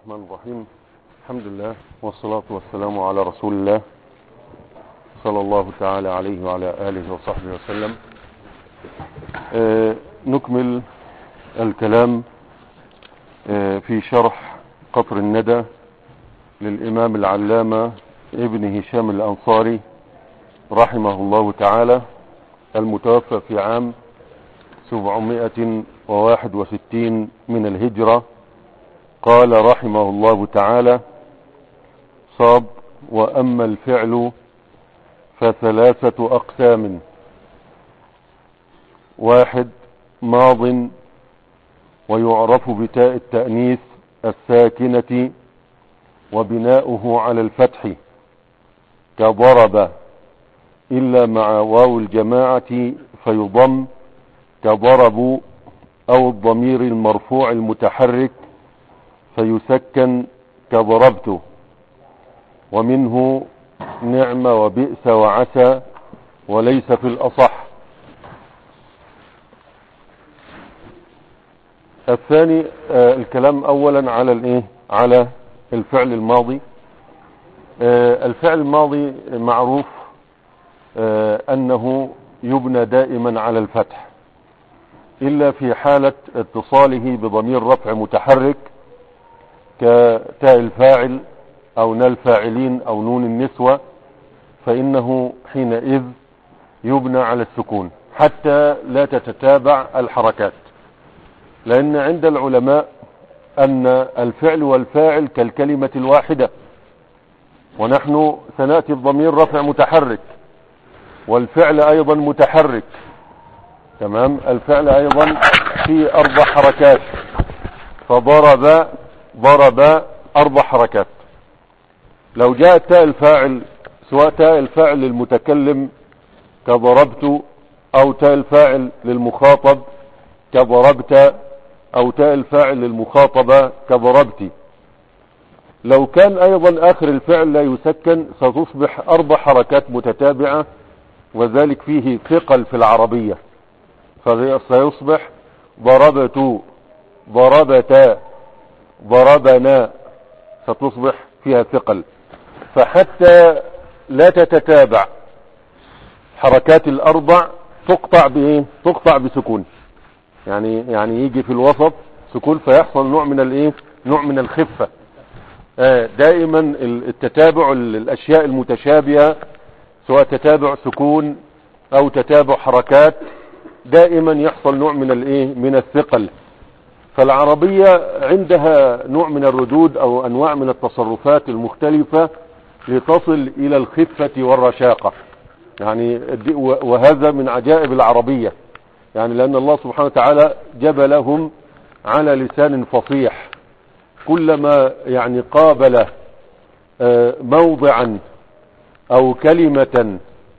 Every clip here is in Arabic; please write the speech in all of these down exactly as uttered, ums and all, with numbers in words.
الرحمن الرحيم. الحمد لله والصلاة والسلام على رسول الله صلى الله تعالى عليه وعلى آله وصحبه وسلم. آه نكمل الكلام آه في شرح قطر الندى للإمام العلامة ابن هشام الأنصاري رحمه الله تعالى، المتوفى في عام سبعمائة وواحد وستين من الهجرة. قال رحمه الله تعالى: صاب وأما الفعل فثلاثة أقسام: واحد ماض ويعرف بتاء التأنيث الساكنة وبناؤه على الفتح كضرب إلا مع واو الجماعة فيضم كضربوا، أو الضمير المرفوع المتحرك فيسكن كضربت. ومنه نعم وبئس وعسى وليس في الأصح. الثاني آه الكلام أولا على الايه على الفعل الماضي. آه الفعل الماضي معروف آه أنه يبنى دائما على الفتح إلا في حالة اتصاله بضمير رفع متحرك كتاء الفاعل أو نال الفاعلين أو نون النسوة، فإنه حينئذ يبنى على السكون حتى لا تتتابع الحركات، لأن عند العلماء أن الفعل والفاعل كالكلمة الواحدة، ونحن سنأتي بضمير رفع متحرك والفعل أيضا متحرك. تمام. الفعل أيضا في أربع حركات، فضرب ضرب أربع حركات. لو جاء تاء الفاعل، سواء تاء الفاعل للمتكلم كضربت، أو تاء الفاعل للمخاطب كضربت، أو تاء الفاعل للمخاطبة كضربت، لو كان أيضا آخر الفعل لا يسكن ستصبح أربع حركات متتابعة، وذلك فيه ثقل في العربية، فسيصبح ضربت ضربتا ضربنا، ستصبح فيها ثقل. فحتى لا تتتابع حركات الأربع تقطع بإيه؟ تقطع بسكون، يعني يعني يجي في الوسط سكون فيحصل نوع من الايه نوع من الخفة. آه دائما التتابع الأشياء المتشابهة، سواء تتابع سكون أو تتابع حركات، دائما يحصل نوع من الايه من الثقل. فالعربية عندها نوع من الردود أو أنواع من التصرفات المختلفة لتصل إلى الخفة والرشاقة، يعني وهذا من عجائب العربية، يعني لأن الله سبحانه وتعالى جبلهم على لسان فصيح، كلما يعني قابل موضعا أو كلمة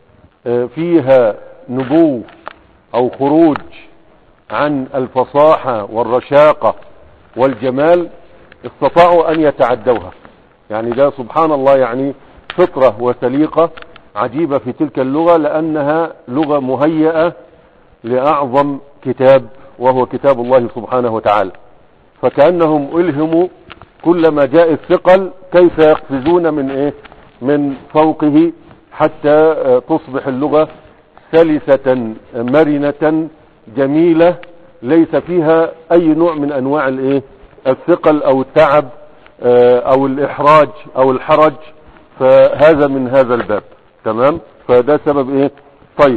فيها نبو أو خروج عن الفصاحة والرشاقة والجمال استطاعوا أن يتعدوها. يعني ده سبحان الله، يعني فطرة وسليقة عجيبة في تلك اللغة، لأنها لغة مهيئة لأعظم كتاب وهو كتاب الله سبحانه وتعالى. فكأنهم ألهموا كلما جاء الثقل كيف يقفزون من إيه من فوقه حتى تصبح اللغة سلسة مرنة جميلة ليس فيها أي نوع من أنواع الإيه الثقل أو التعب أو الإحراج أو الحرج. فهذا من هذا الباب. تمام. فده سبب إيه. طيب،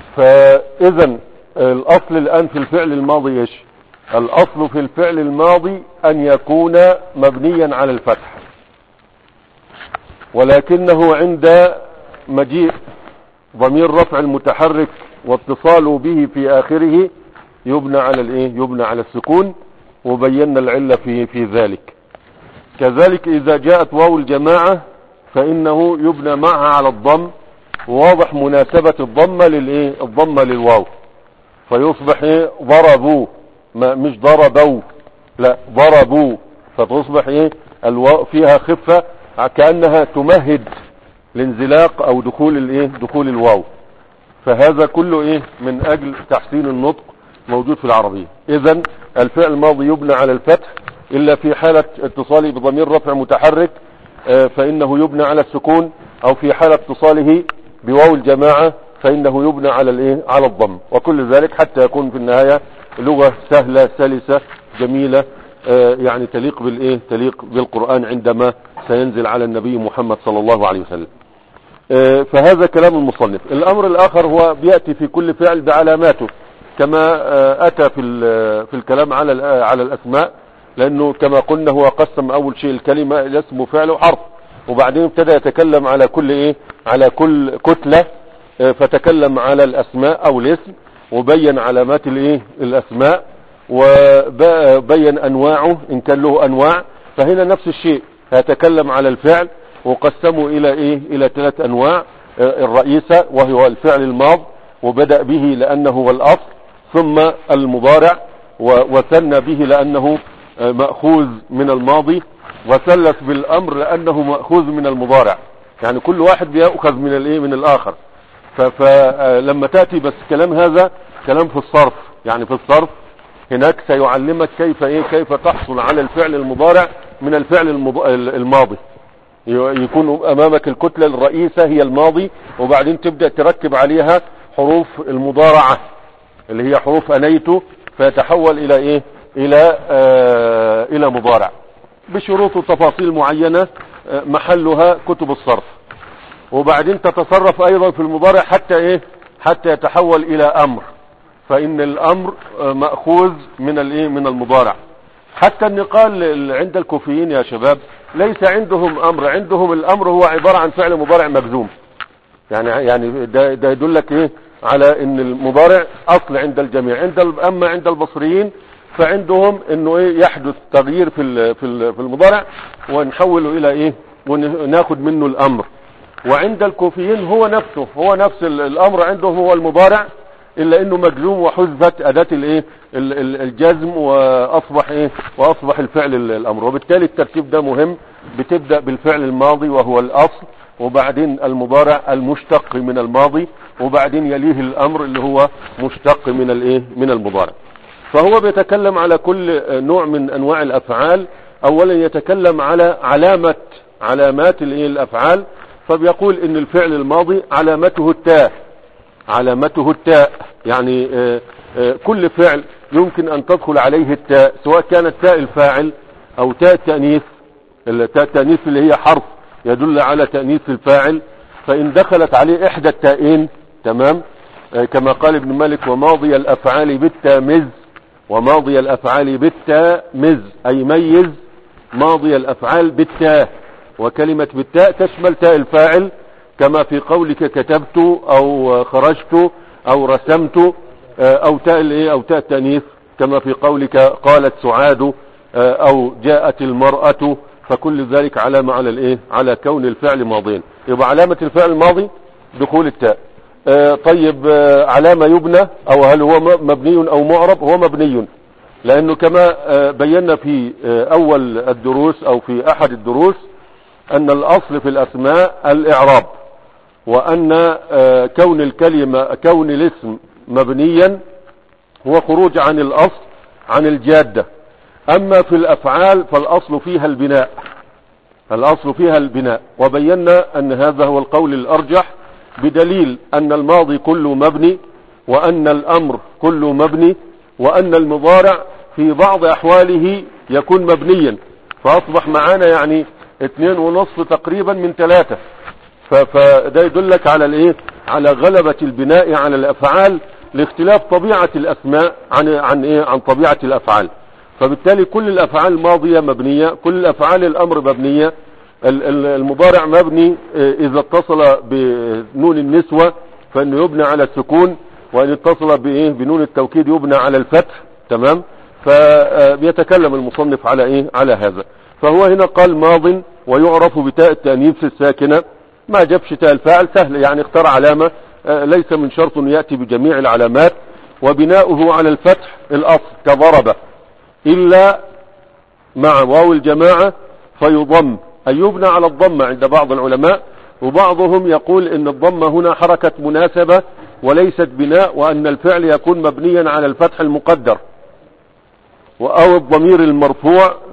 فإذا الأصل الآن في الفعل الماضي إيش؟ الأصل في الفعل الماضي أن يكون مبنيا على الفتح، ولكنه عند مجيء ضمير رفع المتحرك واتصاله به في آخره يبنى على الإيه يبنى على السكون، وبينا العلة في في ذلك. كذلك إذا جاءت واو الجماعة فإنه يبنى معها على الضم، واضح مناسبة الضمة للإيه الضمة للواو، فيصبح إيه ضربوا، ما مش ضربوا، لا ضربوا، فتصبح إيه الواو فيها خفة كأنها تمهد لانزلاق أو دخول الإيه دخول الواو. فهذا كله إيه من أجل تحسين النطق موجود في العربية. إذن الفعل الماضي يبنى على الفتح إلا في حالة اتصاله بضمير رفع متحرك فإنه يبنى على السكون، أو في حالة اتصاله بواو الجماعة فإنه يبنى على الايه على الضم. وكل ذلك حتى يكون في النهاية لغة سهلة سلسة جميلة يعني تليق بالايه تليق بالقرآن عندما سينزل على النبي محمد صلى الله عليه وسلم. فهذا كلام المصنف. الأمر الآخر هو بيأتي في كل فعل بعلاماته كما أتى في في الكلام على على الأسماء، لأنه كما قلنا هو قسم أول شيء الكلمة إلى اسم وفعل وحرف، وبعدين ابتدى يتكلم على كل إيه على كل كتلة، فتكلم على الأسماء أو الاسم وبين علامات الإيه الأسماء وبين أنواعه إن كان له أنواع. فهنا نفس الشيء يتكلم على الفعل وقسمه إلى إيه إلى ثلاث أنواع: الرئيسة وهو الفعل الماض وبدأ به لأنه هو الأصل، ثم المضارع وثنى به لأنه مأخوذ من الماضي، وثلث بالأمر لأنه مأخوذ من المضارع. يعني كل واحد بيأخذ من الايه من الآخر. فلما تأتي بس كلام هذا كلام في الصرف، يعني في الصرف هناك سيعلمك كيف ايه كيف تحصل على الفعل المضارع من الفعل الماضي. يكون امامك الكتلة الرئيسة هي الماضي، وبعدين تبدأ تركب عليها حروف المضارعة اللي هي حروف انيت، فيتحول الى ايه الى آه الى مضارع بشروط وتفاصيل معينة محلها كتب الصرف. وبعدين تتصرف ايضا في المضارع حتى ايه حتى يتحول الى امر، فان الامر مأخوذ من الايه من المضارع. حتى النقال عند الكوفيين يا شباب ليس عندهم امر، عندهم الامر هو عبارة عن فعل مضارع مجزوم. يعني يعني ده, ده يدلك ايه على ان المضارع اصل عند الجميع. عند اما عند البصريين فعندهم انه ايه يحدث تغيير في في في المضارع ونحوله الى ايه وناخد منه الامر. وعند الكوفيين هو نفسه هو نفس الامر عندهم هو المضارع، الا انه مجزوم وحذفت اداة الايه الجزم واصبح ايه واصبح الفعل الامر. وبالتالي الترتيب ده مهم. بتبدأ بالفعل الماضي وهو الاصل، وبعدين المضارع المشتق من الماضي، وبعدين يليه الامر اللي هو مشتق من الايه من المضارع. فهو بيتكلم على كل نوع من انواع الافعال. اولا يتكلم على علامة علامات الايه الافعال، فبيقول ان الفعل الماضي علامته التاء علامته التاء يعني آآ آآ كل فعل يمكن ان تدخل عليه التاء، سواء كانت تاء الفاعل او تاء التأنيث. التاء التأنيث اللي هي حرف يدل على تأنيث الفاعل، فان دخلت عليه احدى التائين تمام كما قال ابن مالك: وماضي الافعال بالتامز وماضي الافعال بالتامز، اي ميز ماضي الافعال بالتاء. وكلمة بالتاء تشمل تاء الفاعل كما في قولك كتبت او خرجت او رسمت، او تاء الايه او تاء التانيث كما في قولك قالت سعاد او جاءت المرأة. فكل ذلك علامة على الايه على كون الفعل ماضيا. يبقى علامة الفعل الماضي دخول التاء. طيب علامة يبنى او هل هو مبني او معرب؟ هو مبني، لانه كما بينا في اول الدروس او في احد الدروس ان الاصل في الاسماء الاعراب، وان كون الكلمة كون الاسم مبنيا هو خروج عن الاصل عن الجادة. اما في الافعال فالاصل فيها البناء الاصل فيها البناء وبينا ان هذا هو القول الارجح، بدليل ان الماضي كله مبني، وان الامر كله مبني، وان المضارع في بعض احواله يكون مبنيا. فاصبح معانا يعني اثنين ونصف تقريبا من ثلاثة. فده يدلك على الايه على غلبة البناء على الافعال لاختلاف طبيعة الاسماء عن عن ايه عن طبيعة الافعال. فبالتالي كل الافعال الماضية مبنية، كل الافعال الامر مبنية. المضارع مبني اذا اتصل بنون النسوة فانه يبنى على السكون، وان اتصل بايه بنون التوكيد يبنى على الفتح. تمام. فبيتكلم المصنف على ايه على هذا. فهو هنا قال ماض ويعرف بتاء التأنيث الساكنة، ما جابش تاء الفاعل، سهل يعني اختار علامة ليس من شرط ان يأتي بجميع العلامات. وبناؤه على الفتح الاصل كضرب، الا مع واو الجماعة فيضم، اي يبنى على الضمة عند بعض العلماء. وبعضهم يقول ان الضمة هنا حركة مناسبة وليست بناء، وان الفعل يكون مبنيا على الفتح المقدر، او الضمير المرفوع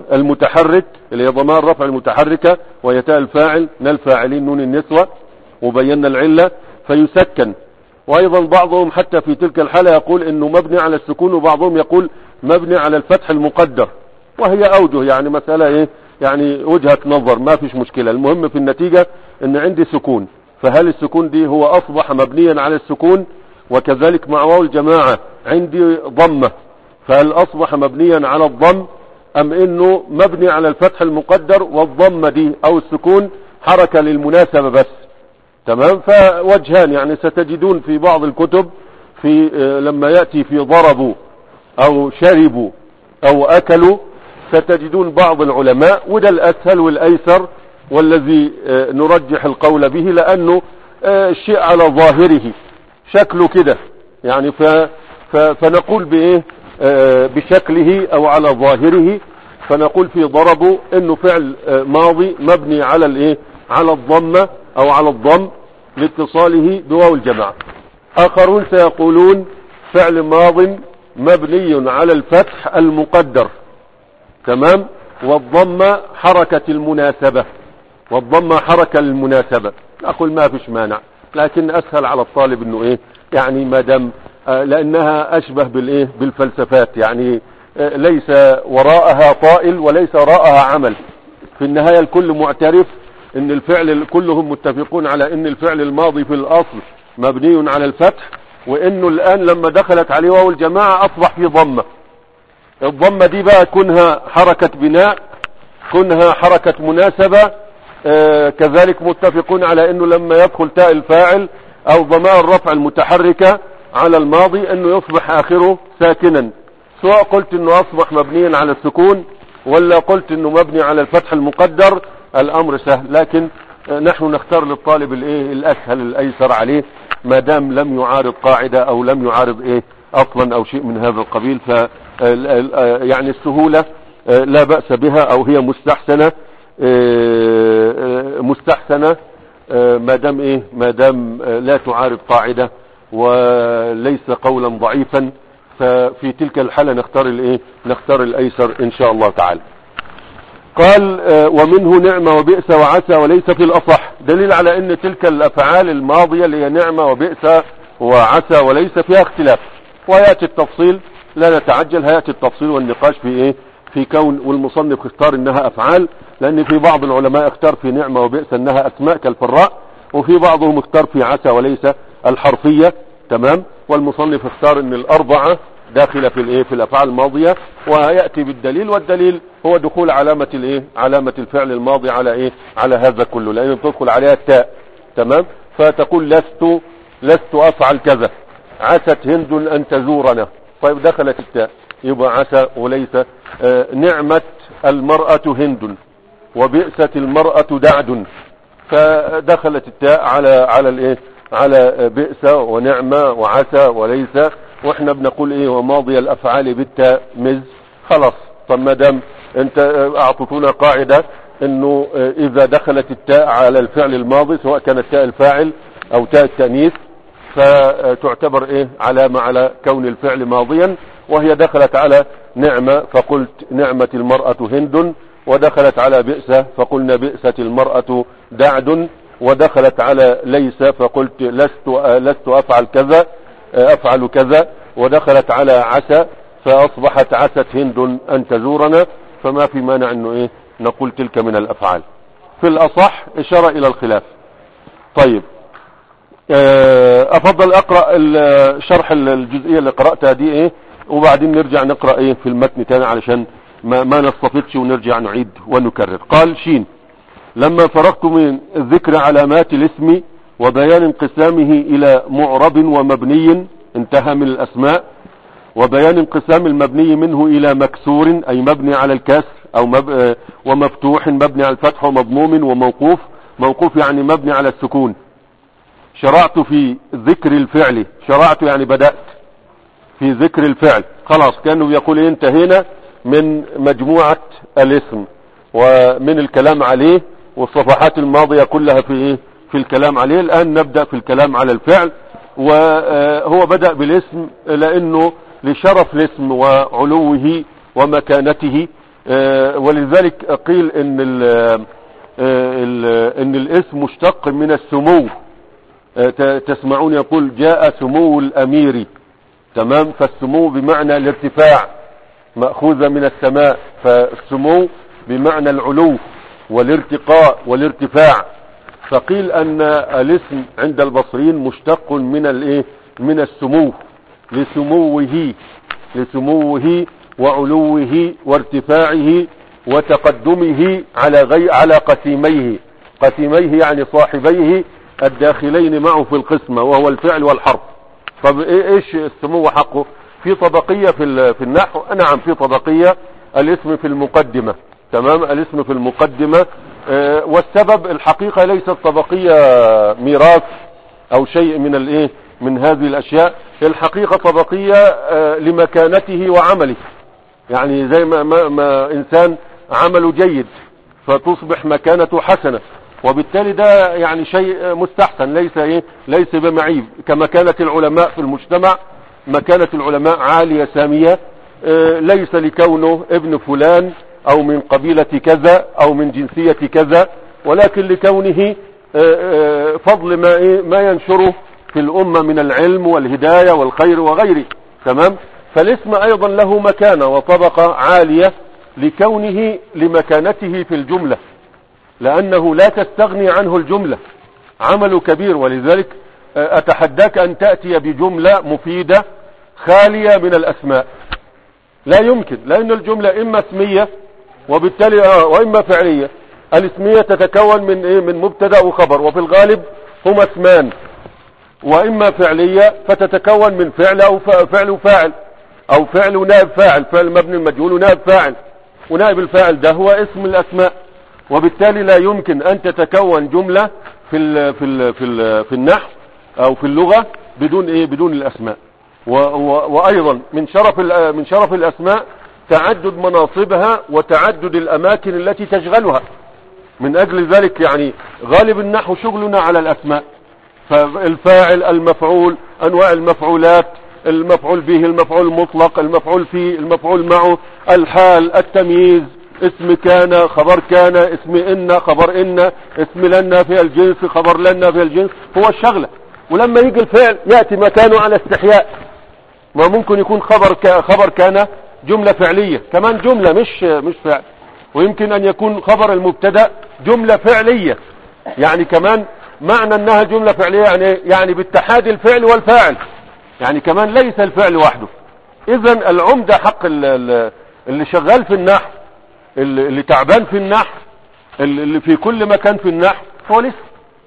المتحرك اللي هي ضمائر الرفع المتحركة وهي تاء الفاعل نال الفاعلين نون النسوة وبينا العلة فيسكن. وايضا بعضهم حتى في تلك الحالة يقول انه مبني على السكون، وبعضهم يقول مبني على الفتح المقدر، وهي اوجه يعني مسألة ايه يعني وجهة نظر ما فيش مشكلة. المهم في النتيجة ان عندي سكون، فهل السكون دي هو اصبح مبنيا على السكون؟ وكذلك مع واو الجماعة عندي ضمة، فهل اصبح مبنيا على الضم ام انه مبني على الفتح المقدر والضمة دي او السكون حركة للمناسبة بس؟ تمام. فوجهان يعني ستجدون في بعض الكتب في لما يأتي في ضربوا او شربوا او اكلوا ستجدون بعض العلماء، وده الاسهل والايسر والذي نرجح القول به لانه الشيء على ظاهره شكله كده يعني ف فنقول بايه بشكله او على ظاهره، فنقول في ضربوا انه فعل ماضي مبني على الايه على الضمه او على الضم لاتصاله بواو الجماعه. اخرون سيقولون فعل ماض مبني على الفتح المقدر، تمام، والضمه حركه المناسبه، والضمه حركه المناسبه. اقول ما فيش مانع، لكن اسهل على الطالب انه ايه يعني ما دام لانها اشبه بالايه بالفلسفات، يعني ليس وراءها طائل وليس وراءها عمل. في النهاية الكل معترف ان الفعل كلهم متفقون على ان الفعل الماضي في الاصل مبني على الفتح، وانه الان لما دخلت عليه واو الجماعة اصبح في ضمة. الضمة دي بقى كونها حركة بناء كونها حركة مناسبة، آه كذلك متفقون على انه لما يدخل تاء الفاعل او ضمائر الرفع المتحركة على الماضي انه يصبح اخره ساكنا، سواء قلت انه اصبح مبنيا على السكون ولا قلت انه مبني على الفتح المقدر الامر سهل. لكن نحن نختار للطالب الايه الاسهل الايسر عليه ما دام لم يعارض قاعدة او لم يعارض ايه اصلا او شيء من هذا القبيل. ف يعني السهولة لا بأس بها او هي مستحسنة مستحسنة ما دام ايه ما دام لا تعارض قاعدة وليس قولا ضعيفا، ففي تلك الحالة نختار الايه نختار الايسر ان شاء الله تعالى. قال ومنه نعمة وبئس وعسى وليس في الاصح، دليل على ان تلك الافعال الماضية اللي هي نعمة وبئس وعسى وليس فيها اختلاف، ويأتي التفصيل لا نتعجل، هيأتي التفصيل والنقاش في ايه في كون والمصنف اختار انها افعال، لان في بعض العلماء اختار في نعمة وبئس انها اسماء كالفراء، وفي بعضهم اختار في عسى وليس الحرفية، تمام. والمصنف اختار ان الاربعة داخلة في الايه في الافعال الماضية، ويأتي بالدليل، والدليل هو دخول علامة الايه علامة الفعل الماضي على ايه على هذا كله، لان تدخل عليها التاء، تمام. فتقول لست لست افعل كذا، عست هند ان تزورنا، طيب دخلت التاء يبقى عسى وليس. آه نعمة المرأة هند وبئست المرأة دعد، فدخلت التاء على على الايه على بئس ونعمة وعسى وليس، واحنا بنقول ايه وماضي الافعال بالتاء مز، خلاص. طب ما دام انت اعطتونا قاعدة انه اذا دخلت التاء على الفعل الماضي سواء كانت تاء الفاعل او تاء التانيث فتعتبر ايه علامة على كون الفعل ماضيا، وهي دخلت على نعمة فقلت نعمة المرأة هند، ودخلت على بئس فقلنا بئست المرأة دعد، ودخلت على ليس فقلت لست لست افعل كذا افعل كذا، ودخلت على عسى فاصبحت عست هند ان تزورنا، فما في مانع انه ايه نقول تلك من الافعال. في الاصح اشارة الى الخلاف. طيب افضل اقرأ شرح الجزئية اللي قرأتها دي ايه وبعدين نرجع نقرأ ايه في المتن تاني علشان ما, ما نستفدش ونرجع نعيد ونكرر. قال شين لما فرغت من ذكر علامات الاسم وبيان انقسامه الى معرب ومبني، انتهى من الاسماء، وبيان انقسام المبني منه الى مكسور اي مبني على الكسر او مب... ومفتوح مبني على الفتح ومضموم وموقوف، موقوف يعني مبني على السكون. شرعت في ذكر الفعل، شرعت يعني بدأت في ذكر الفعل، خلاص كانوا يقول انتهينا من مجموعة الاسم ومن الكلام عليه والصفحات الماضية كلها في ايه في الكلام عليه. الان نبدأ في الكلام على الفعل، وهو بدأ بالاسم لانه لشرف الاسم وعلوه ومكانته آه ولذلك قيل ان ال ال ان الاسم مشتق من السمو. آه تسمعون يقول جاء سمو الامير، تمام، فالسمو بمعنى الارتفاع، مأخوذة من السماء، فالسمو بمعنى العلو والارتقاء والارتفاع. فقيل ان الاسم عند البصريين مشتق من الايه من السمو، لسموه لسموه وعلوه وارتفاعه وتقدمه على غي على قسيميه. قسيميه يعني صاحبيه الداخلين معه في القسمة، وهو الفعل والحرف. طب ايش السمو حقه؟ في طبقية في في النحو، نعم في طبقية. الاسم في المقدمة، تمام، الاسم في المقدمة. اه والسبب الحقيقة ليست طبقية ميراث او شيء من الايه من هذه الاشياء، الحقيقة طبقية اه لمكانته وعمله. يعني زي ما, ما, ما انسان عمله جيد فتصبح مكانته حسنة، وبالتالي ده يعني شيء مستحسن، ليس ايه ليس بمعيب. كمكانة العلماء في المجتمع، مكانة العلماء عالية سامية، اه ليس لكونه ابن فلان او من قبيلة كذا او من جنسية كذا، ولكن لكونه اه اه فضل ما, ايه ما ينشره في الامة من العلم والهداية والخير وغيره، تمام. فالاسم ايضا له مكانة وطبقة عالية لكونه لمكانته في الجملة، لانه لا تستغني عنه الجملة، عمل كبير. ولذلك اتحداك ان تأتي بجملة مفيدة خالية من الاسماء، لا يمكن، لان الجملة اما اسمية وبالتالي آه واما فعلية. الاسمية تتكون من ايه من مبتدا وخبر، وفي الغالب هما اسمان، واما فعلية فتتكون من فعل او فعل وفاعل، او فعل ونائب فاعل، فعل مبني المجهول ونائب فاعل، ونائب الفاعل ده هو اسم الاسماء. وبالتالي لا يمكن ان تتكون جملة في ال في ال في, ال في النحو او في اللغة بدون ايه بدون الاسماء. و و وايضا من شرف من شرف الاسماء تعدد مناصبها وتعدد الاماكن التي تشغلها. من اجل ذلك يعني غالب النحو شغلنا على الاسماء، فالفاعل، المفعول، انواع المفعولات، المفعول به، المفعول المطلق، المفعول فيه، المفعول معه، الحال، التمييز، اسم كان، خبر كان، اسم ان، خبر ان، اسم لنا في الجنس، خبر لنا في الجنس، هو الشغلة. ولما يجي الفعل يأتي مكانه على استحياء، ما ممكن يكون خبر ك... خبر كان جملة فعلية، كمان جملة مش مش فعل. ويمكن ان يكون خبر المبتدا جملة فعلية، يعني كمان معنى انها جملة فعلية يعني يعني باتحاد الفعل والفاعل، يعني كمان ليس الفعل وحده. اذا العمدة حق اللي شغال في النحو، اللي تعبان في النحو، اللي في كل مكان في النحو، هو الاسم.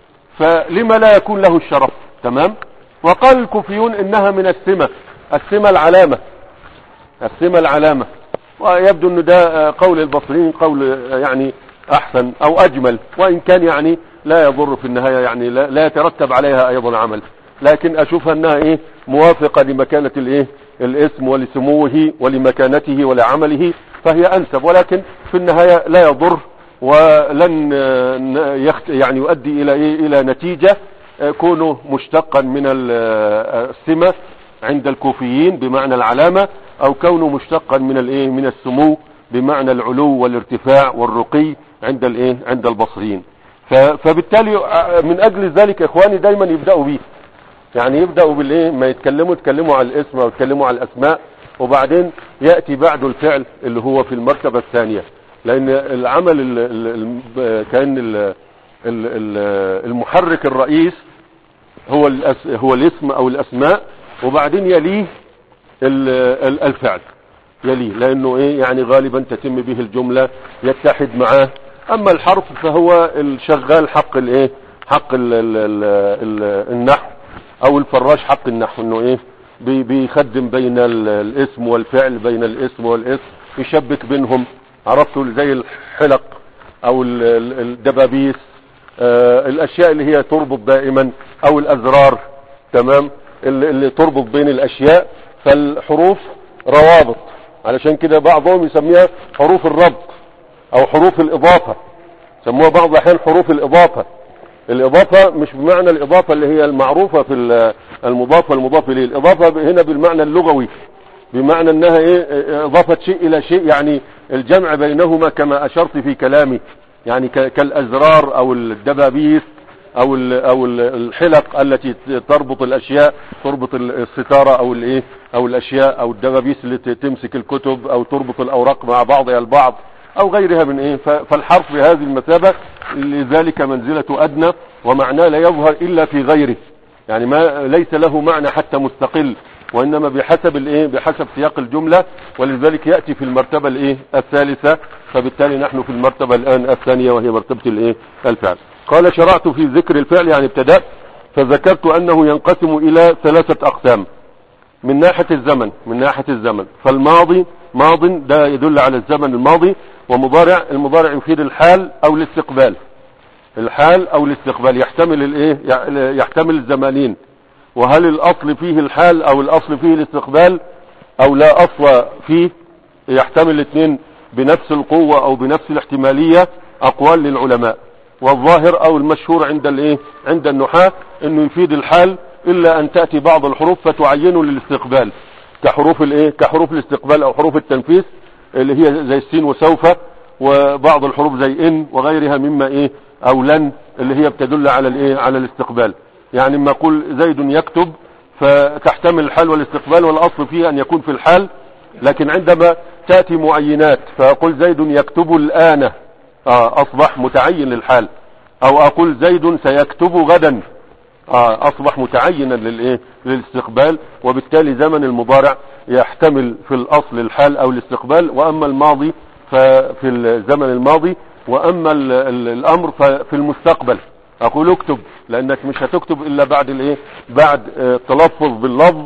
فلما لا يكون له الشرف؟ تمام. وقال الكوفيون انها من السمة، السمة العلامة، السمة العلامة. ويبدو ان ده قول البصريين قول يعني احسن او اجمل، وان كان يعني لا يضر في النهاية، يعني لا, لا يترتب عليها ايضا عمل، لكن اشوفها انها ايه موافقة لمكانة الايه الاسم ولسموه ولمكانته ولعمله، فهي انسب. ولكن في النهاية لا يضر، ولن يخت يعني يؤدي الى ايه الى نتيجة كونه مشتقا من السمة عند الكوفيين بمعنى العلامة، او كونه مشتقا من الايه من السمو بمعنى العلو والارتفاع والرقي عند الايه عند البصريين. فبالتالي من اجل ذلك اخواني دايما يبدأوا به، يعني يبدأوا بالايه ما يتكلموا يتكلموا على الاسم او يتكلموا على الاسماء، وبعدين يأتي بعد الفعل اللي هو في المرتبة الثانية. لان العمل ال ال كان ال ال المحرك الرئيس هو هو الاسم او الاسماء، وبعدين يليه الفعل يليه، لانه ايه يعني غالبا تتم به الجملة يتحد معاه. اما الحرف فهو الشغال حق الايه حق ال ال ال النحو، او الفراش حق النحو، انه ايه بيخدم بين الاسم والفعل، بين الاسم والاسم، يشبك بينهم. عرفتوا زي الحلق او الدبابيس، آه الاشياء اللي هي تربط دائما، او الازرار، تمام، اللي تربط بين الاشياء. فالحروف روابط، علشان كده بعضهم يسميها حروف الربط او حروف الاضافة، سموها بعض الاحيان حروف الاضافة. الاضافة مش بمعنى الاضافة اللي هي المعروفة في المضاف والمضاف اليه، الاضافة هنا بالمعنى اللغوي، بمعنى انها ايه اضافت شيء الى شيء، يعني الجمع بينهما كما اشرت في كلامي، يعني كالازرار او الدبابيس او او الحلق التي تربط الاشياء، تربط الستاره او الايه او الاشياء او الدبابيس اللي تمسك الكتب او تربط الاوراق مع بعضها البعض او غيرها من ايه. فالحرف بهذه المثابه لذلك منزله ادنى، ومعناه لا يظهر الا في غيره، يعني ما ليس له معنى حتى مستقل، وانما بحسب الايه بحسب سياق الجمله، ولذلك ياتي في المرتبه الايه الثالثه. فبالتالي نحن في المرتبه الان الثانيه وهي مرتبه الايه الفعل. قال شرعت في ذكر الفعل يعني ابتدأت، فذكرت انه ينقسم الى ثلاثه اقسام من ناحيه الزمن من ناحيه الزمن فالماضي ماض ده يدل على الزمن الماضي، ومضارع المضارع يفيد الحال او الاستقبال، الحال او الاستقبال يحتمل الايه يحتمل الزمانين. وهل الاصل فيه الحال او الاصل فيه الاستقبال او لا اصل فيه؟ يحتمل الاثنين بنفس القوة او بنفس الاحتمالية، اقوال للعلماء. والظاهر او المشهور عند الايه عند النحاة انه يفيد الحال، الا ان تأتي بعض الحروف فتعينه للاستقبال، كحروف الايه كحروف الاستقبال او حروف التنفيس اللي هي زي السين وسوف، وبعض الحروف زي ان وغيرها مما ايه او لن اللي هي بتدل على الايه على الاستقبال. يعني ما اقول زيد يكتب فتحتمل الحال والاستقبال، والاصل فيه ان يكون في الحال، لكن عندما تأتي معينات فاقول زيد يكتب الان آه اصبح متعين للحال، او اقول زيد سيكتب غدا آه اصبح متعينا للايه للاستقبال. وبالتالي زمن المضارع يحتمل في الاصل الحال او الاستقبال، واما الماضي ففي الزمن الماضي، واما ال ال الامر ففي المستقبل. اقول اكتب لانك مش هتكتب الا بعد الايه بعد آه تلفظ باللفظ،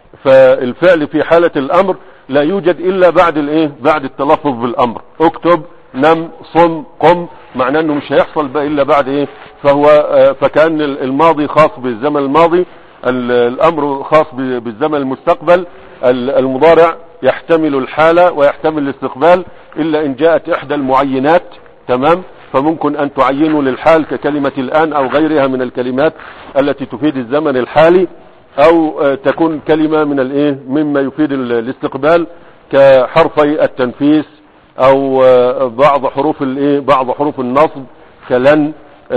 فالفعل في حالة الامر لا يوجد الا بعد الايه بعد التلفظ بالامر. اكتب، نم، صم، قم، معناه انه مش هيحصل بقى الا بعد ايه. فهو آه فكان الماضي خاص بالزمن الماضي، الامر خاص بالزمن المستقبل، المضارع يحتمل الحالة ويحتمل الاستقبال الا ان جاءت احدى المعينات، تمام. فممكن ان تعينه للحال ككلمة الان او غيرها من الكلمات التي تفيد الزمن الحالي، او تكون كلمة من الايه مما يفيد الاستقبال كحرفي التنفيس، او بعض حروف الايه بعض حروف النصب كلن،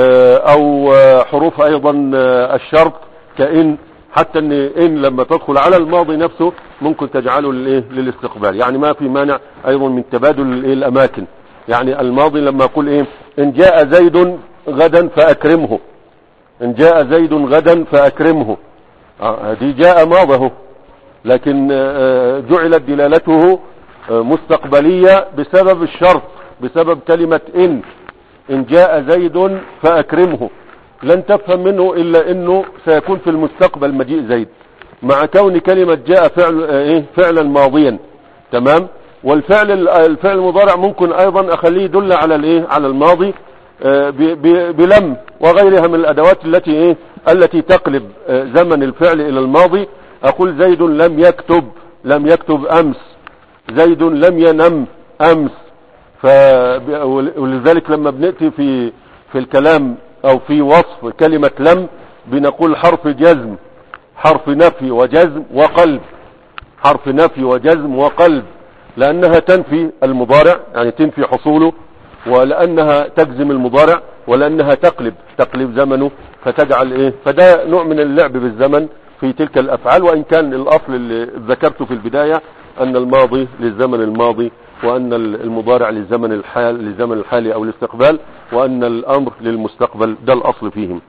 او حروف ايضا الشرط كإن، حتى ان ان لما تدخل على الماضي نفسه ممكن تجعله للايه للاستقبال. يعني ما في مانع ايضا من تبادل الاماكن. يعني الماضي لما اقول ايه ان جاء زيد غدا فاكرمه، ان جاء زيد غدا فاكرمه، هذه آه جاء ماضه، لكن آه جعلت دلالته آه مستقبلية بسبب الشرط، بسبب كلمة ان ان جاء زيد فاكرمه. لن تفهم منه الا انه سيكون في المستقبل مجيء زيد، مع كون كلمة جاء فعل آه ايه فعلا ماضيا، تمام. والفعل الفعل المضارع ممكن ايضا اخليه يدل على الايه على الماضي آه بلم وغيرها من الادوات التي ايه التي تقلب آه زمن الفعل الى الماضي. اقول زيد لم يكتب لم يكتب امس، زيد لم ينم امس. ف ولذلك لما بنأتي في في الكلام او في وصف كلمة لم بنقول حرف جزم، حرف نفي وجزم وقلب، حرف نفي وجزم وقلب، لانها تنفي المضارع يعني تنفي حصوله، ولانها تجزم المضارع، ولانها تقلب تقلب زمنه فتجعل ايه. فده نوع من اللعب بالزمن في تلك الافعال، وان كان الاصل اللي ذكرته في البداية ان الماضي للزمن الماضي، وان المضارع للزمن الحال للزمن الحالي او الاستقبال، وان الامر للمستقبل، ده الاصل فيهم.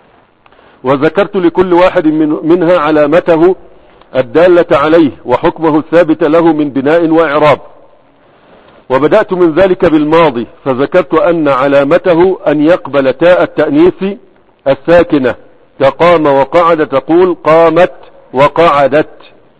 وذكرت لكل واحد من منها علامته الدالة عليه وحكمه الثابت له من بناء واعراب. وبدأت من ذلك بالماضي، فذكرت ان علامته ان يقبل تاء التأنيث الساكنة كقام وقعد، تقول قامت وقعدت،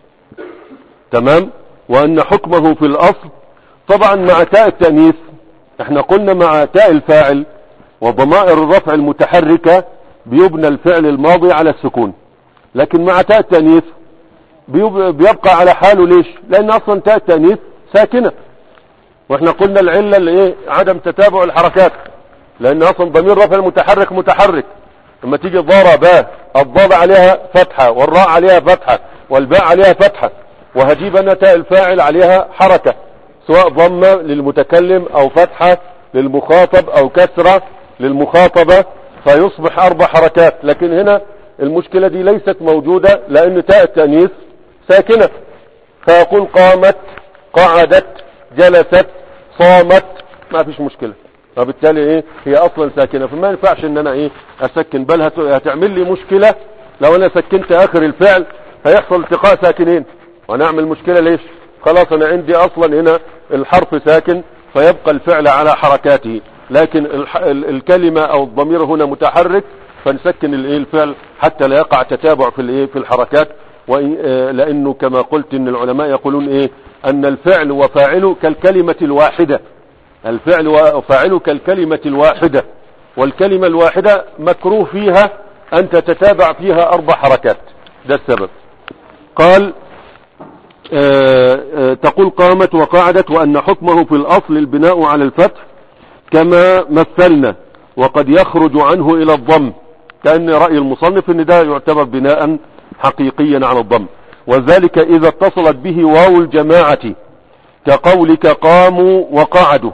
تمام. وان حكمه في الاصل طبعا مع تاء التأنيث، احنا قلنا مع تاء الفاعل وضمائر الرفع المتحركة بيبنى الفعل الماضي على السكون، لكن مع تاء التأنيث بيبقى على حاله. ليش؟ لان اصلا تاء التأنيث ساكنة، واحنا قلنا العلة اللي ايه عدم تتابع الحركات، لان اصلا ضمير رفع المتحرك متحرك. لما تيجي ضرب الضاد عليها فتحة والراء عليها فتحة والباء عليها فتحة، وهجيب انا تاء الفاعل عليها حركة، سواء ضمة للمتكلم او فتحة للمخاطب او كسرة للمخاطبة، فيصبح اربع حركات. لكن هنا المشكلة دي ليست موجودة لان تاء التأنيث ساكنة، فيقول قامت، قعدت، جلست، صامت، ما فيش مشكلة. وبالتالي ايه هي اصلا ساكنة، فما ينفعش ان انا ايه اسكن، بل هتعمل لي مشكلة لو انا سكنت اخر الفعل، هيحصل التقاء ساكنين ونعمل مشكلة. ليش؟ خلاص انا عندي اصلا هنا الحرف ساكن فيبقى الفعل على حركاته، لكن الكلمة او الضمير هنا متحرك، فنسكن الايه الفعل حتى لا يقع تتابع في الايه في الحركات. لانه كما قلت ان العلماء يقولون ايه ان الفعل وفاعله كالكلمة الواحدة، الفعل وفاعله كالكلمة الواحدة، والكلمة الواحدة مكروه فيها ان تتتابع فيها اربع حركات، ده السبب. قال آآ آآ تقول قامت وقعدت، وان حكمه في الاصل البناء على الفتح كما مثلنا، وقد يخرج عنه الى الضم، كأن رأي المصنف ان ده يعتبر بناء حقيقيا على الضم. وذلك اذا اتصلت به واو الجماعة كقولك قاموا وقعدوا.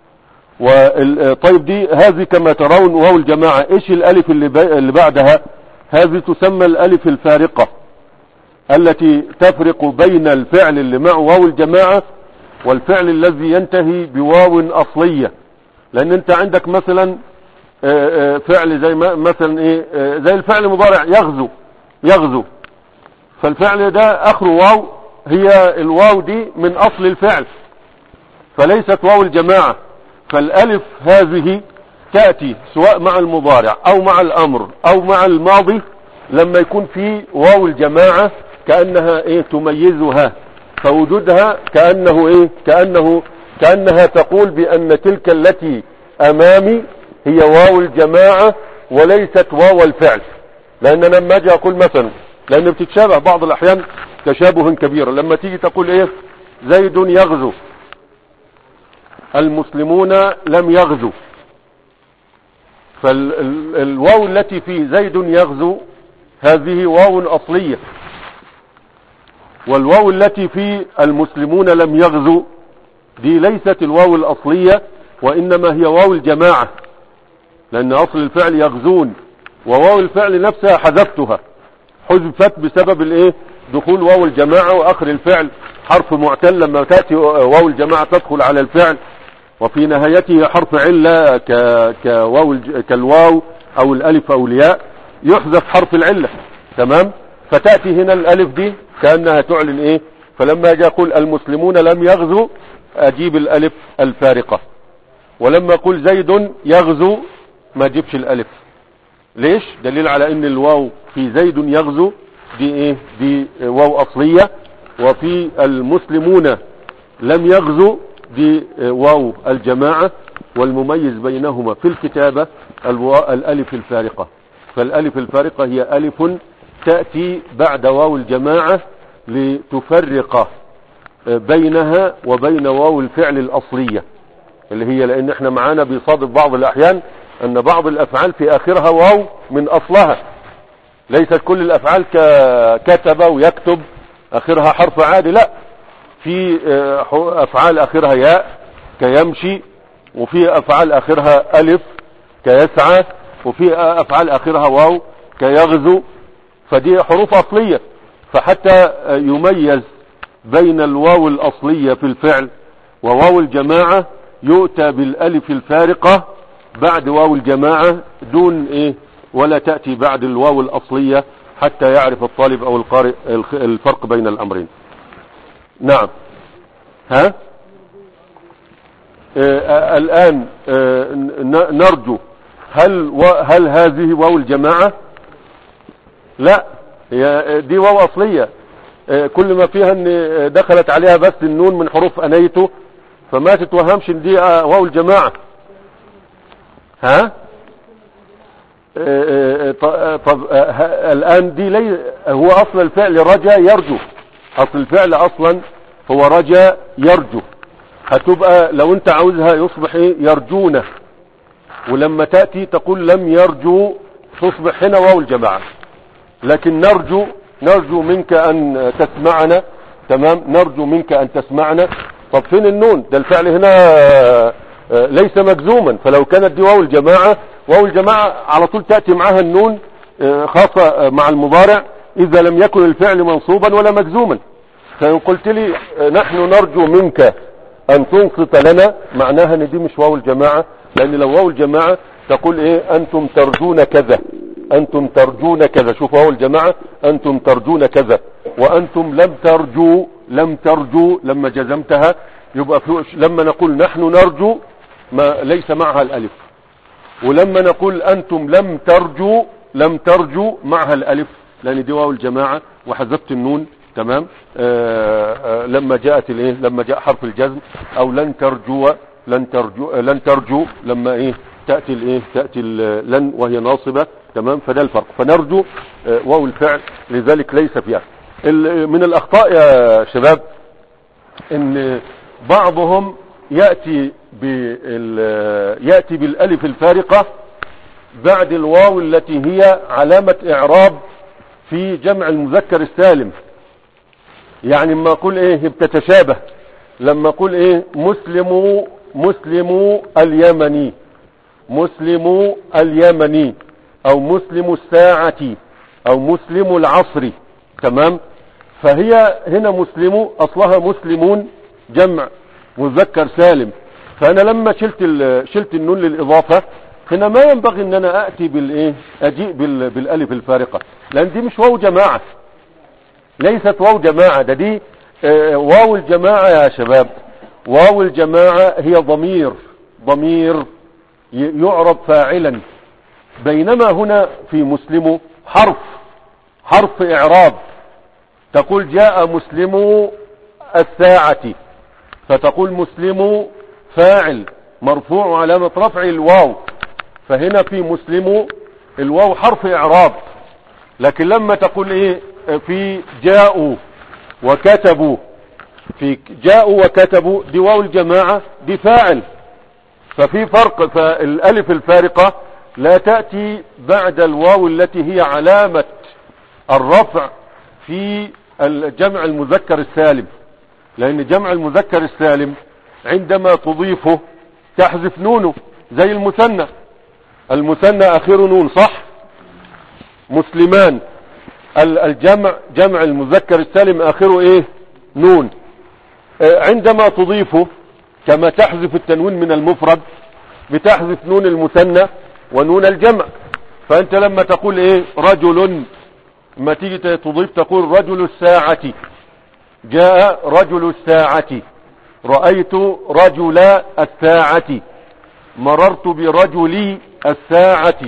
طيب دي هذه كما ترون واو الجماعة، ايش الالف اللي, اللي بعدها؟ هذه تسمى الالف الفارقة التي تفرق بين الفعل اللي معه واو الجماعة والفعل الذي ينتهي بواو اصلية. لان انت عندك مثلا فعل زي مثلا ايه زي الفعل المضارع يغزو، يغزو، فالفعل ده اخره واو، هي الواو دي من اصل الفعل فليست واو الجماعة. فالالف هذه تأتي سواء مع المضارع او مع الامر او مع الماضي لما يكون في واو الجماعة كأنها ايه تميزها، فوجودها كأنه ايه كأنه كأنها تقول بان تلك التي امامي هي واو الجماعة وليست واو الفعل. لان انا لما اجي اقول مثلا، لان بتتشابه بعض الاحيان تشابها كبيرا، لما تيجي تقول ايه زيد يغزو، المسلمون لم يغزو، فالواو التي في زيد يغزو هذه واو اصلية، والواو التي في المسلمون لم يغزو دي ليست الواو الاصلية، وانما هي واو الجماعة، لان اصل الفعل يغزون، وواو الفعل نفسها حذفتها، حذفت بسبب الايه دخول واو الجماعة، واخر الفعل حرف معتل لما تأتي واو الجماعة تدخل على الفعل، وفي نهايته حرف علة كواو كالواو او الالف او الياء يحذف حرف العلة، تمام. فتأتي هنا الالف دي كأنها تعلن ايه، فلما اجي اقول المسلمون لم يغزو اجيب الالف الفارقة، ولما اقول زيد يغزو ما اجيبش الالف. ليش؟ دليل على ان الواو في زيد يغزو دي ايه دي واو اصلية، وفي المسلمون لم يغزو دي واو الجماعة، والمميز بينهما في الكتابة الالف الفارقة. فالالف الفارقة هي الف تأتي بعد واو الجماعة لتفرق بينها وبين واو الفعل الاصلية اللي هي، لان احنا معانا بيصادف بعض الاحيان ان بعض الافعال في اخرها واو من اصلها، ليست كل الافعال ككتب ويكتب اخرها حرف عادي، لا، في افعال اخرها ياء كيمشي، وفي افعال اخرها الف كيسعى، وفي افعال اخرها واو كيغزو، فدي حروف اصلية. فحتى يميز بين الواو الاصلية في الفعل وواو الجماعة يؤتى بالالف الفارقة بعد واو الجماعة دون ايه ولا تأتي بعد الواو الاصلية، حتى يعرف الطالب او القارئ الفرق بين الامرين. نعم. ها آه الان آه نرجو هل و هل هذه واو الجماعة؟ لا، هي دي واو اصلية، آه كل ما فيها ان دخلت عليها بس النون من حروف انيته، فما تتوهمش ان دي آه واو الجماعة. ها آه آه طب آه الان دي لي هو اصل الفعل رجا يرجو، اصل الفعل اصلا هو رجا يرجو، هتبقى لو انت عاوزها يصبح ايه يرجونه، ولما تأتي تقول لم يرجو تصبح هنا واو الجماعة. لكن نرجو نرجو منك ان تسمعنا تمام، نرجو منك ان تسمعنا. طب فين النون؟ ده الفعل هنا ليس مجزوما، فلو كانت دي واو الجماعة، واو الجماعة على طول تأتي معها النون خاصة مع المضارع اذا لم يكن الفعل منصوبا ولا مجزوما. فان قلت لي نحن نرجو منك ان تنصت لنا، معناها ان دي مش واو الجماعة، لان لو واو الجماعة تقول ايه؟ انتم ترجون كذا، انتم ترجون كذا. شوف واو الجماعة، انتم ترجون كذا، وانتم لم ترجوا، لم ترجوا لما جزمتها يبقى في، لما نقول نحن نرجو ما ليس معها الالف، ولما نقول انتم لم ترجوا، لم ترجوا معها الالف، لان دي واو الجماعة وحذفت النون. تمام. آآ آآ لما جاءت الايه؟ لما جاء حرف الجزم، او لن ترجوا، لن ترجو، لن ترجو لما ايه؟ تأتي الايه؟ تأتي لن وهي ناصبة. تمام. فده الفرق. فنرجو واو الفعل لذلك ليس فيها. من الاخطاء يا شباب ان بعضهم يأتي بال يأتي بالالف الفارقة بعد الواو التي هي علامة اعراب في جمع المذكر السالم. يعني لما اقول ايه؟ بتتشابه. لما اقول ايه؟ مسلم، مسلم اليمني، مسلم اليمني، او مسلم الساعة، او مسلم العصر. تمام. فهي هنا مسلم اصلها مسلمون جمع مذكر سالم، فانا لما شلت شلت النون للاضافة هنا ما ينبغي ان انا اتي بالايه؟ اجيء بالالف الفارقة، لان دي مش واو جماعة، ليست واو جماعة. ده دي اه واو الجماعة يا شباب، واو الجماعة هي ضمير، ضمير يعرب فاعلا، بينما هنا في مسلم حرف، حرف اعراب. تقول جاء مسلم الساعة، فتقول مسلم فاعل مرفوع علامة رفع الواو، فهنا في مسلم الواو حرف اعراب. لكن لما تقول ايه؟ في جاءوا وكتبوا، في جاءوا وكتبوا دي واو الجماعة، دي فاعل. ففي فرق، فالالف الفارقة لا تأتي بعد الواو التي هي علامة الرفع في الجمع المذكر السالم، لان جمع المذكر السالم عندما تضيفه تحذف نونه، زي المثنى، المثنى اخره نون، صح؟ مسلمان الجمع، جمع المذكر السالم اخره ايه؟ نون. عندما تضيفه كما تحذف التنوين من المفرد بتحذف نون المثنى ونون الجمع. فانت لما تقول ايه؟ رجل، ما تيجي تضيف تقول رجل الساعة، جاء رجل الساعة، رأيت رجل الساعة، مررت برجل الساعة.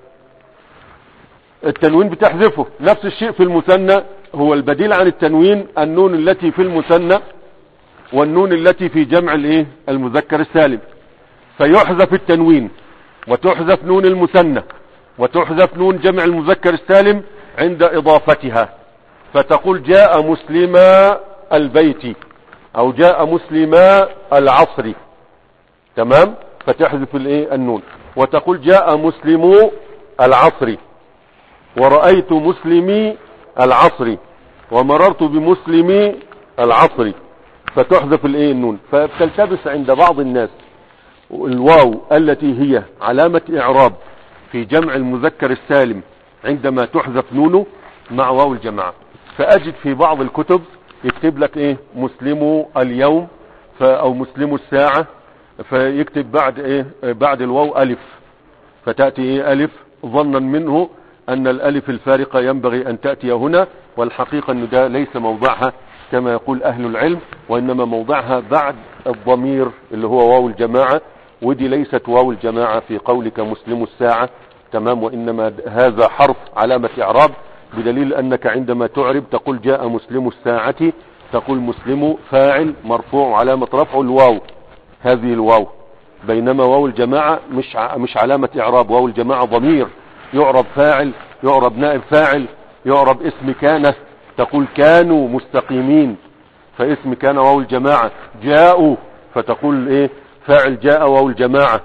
التنوين بتحذفه. نفس الشيء في المثنى، هو البديل عن التنوين النون التي في المثنى والنون التي في جمع الايه؟ المذكر السالم، فيحذف التنوين وتحذف نون المثنى وتحذف نون جمع المذكر السالم عند اضافتها، فتقول جاء مسلما البيت، او جاء مسلما العصر. تمام. فتحذف الايه؟ النون، وتقول جاء مسلم العصر، ورأيت مسلمي العصر، ومررت بمسلمي العصر، فتحذف الايه؟ النون. فبتلتبس عند بعض الناس الواو التي هي علامة اعراب في جمع المذكر السالم عندما تحذف نونه مع واو الجماعة. فاجد في بعض الكتب يكتب لك ايه؟ مسلم اليوم، او مسلم الساعة، فيكتب بعد ايه؟ بعد الواو الف، فتأتي ايه؟ الف، ظنا منه ان الالف الفارقة ينبغي ان تأتي هنا، والحقيقة ان ده ليس موضعها كما يقول اهل العلم، وانما موضعها بعد الضمير اللي هو واو الجماعة، ودي ليست واو الجماعة في قولك مسلم الساعة. تمام. وانما هذا حرف علامة اعراب، بدليل انك عندما تعرب تقول جاء مسلم الساعة، تقول مسلم فاعل مرفوع علامة رفعه الواو، هذه الواو، بينما واو الجماعة مش مش علامة اعراب. واو الجماعة ضمير يعرب فاعل، يعرب نائب فاعل، يعرب اسم كان، تقول كانوا مستقيمين، فاسم كان واو الجماعة. جاءوا، فتقول ايه؟ فاعل جاء واو الجماعة.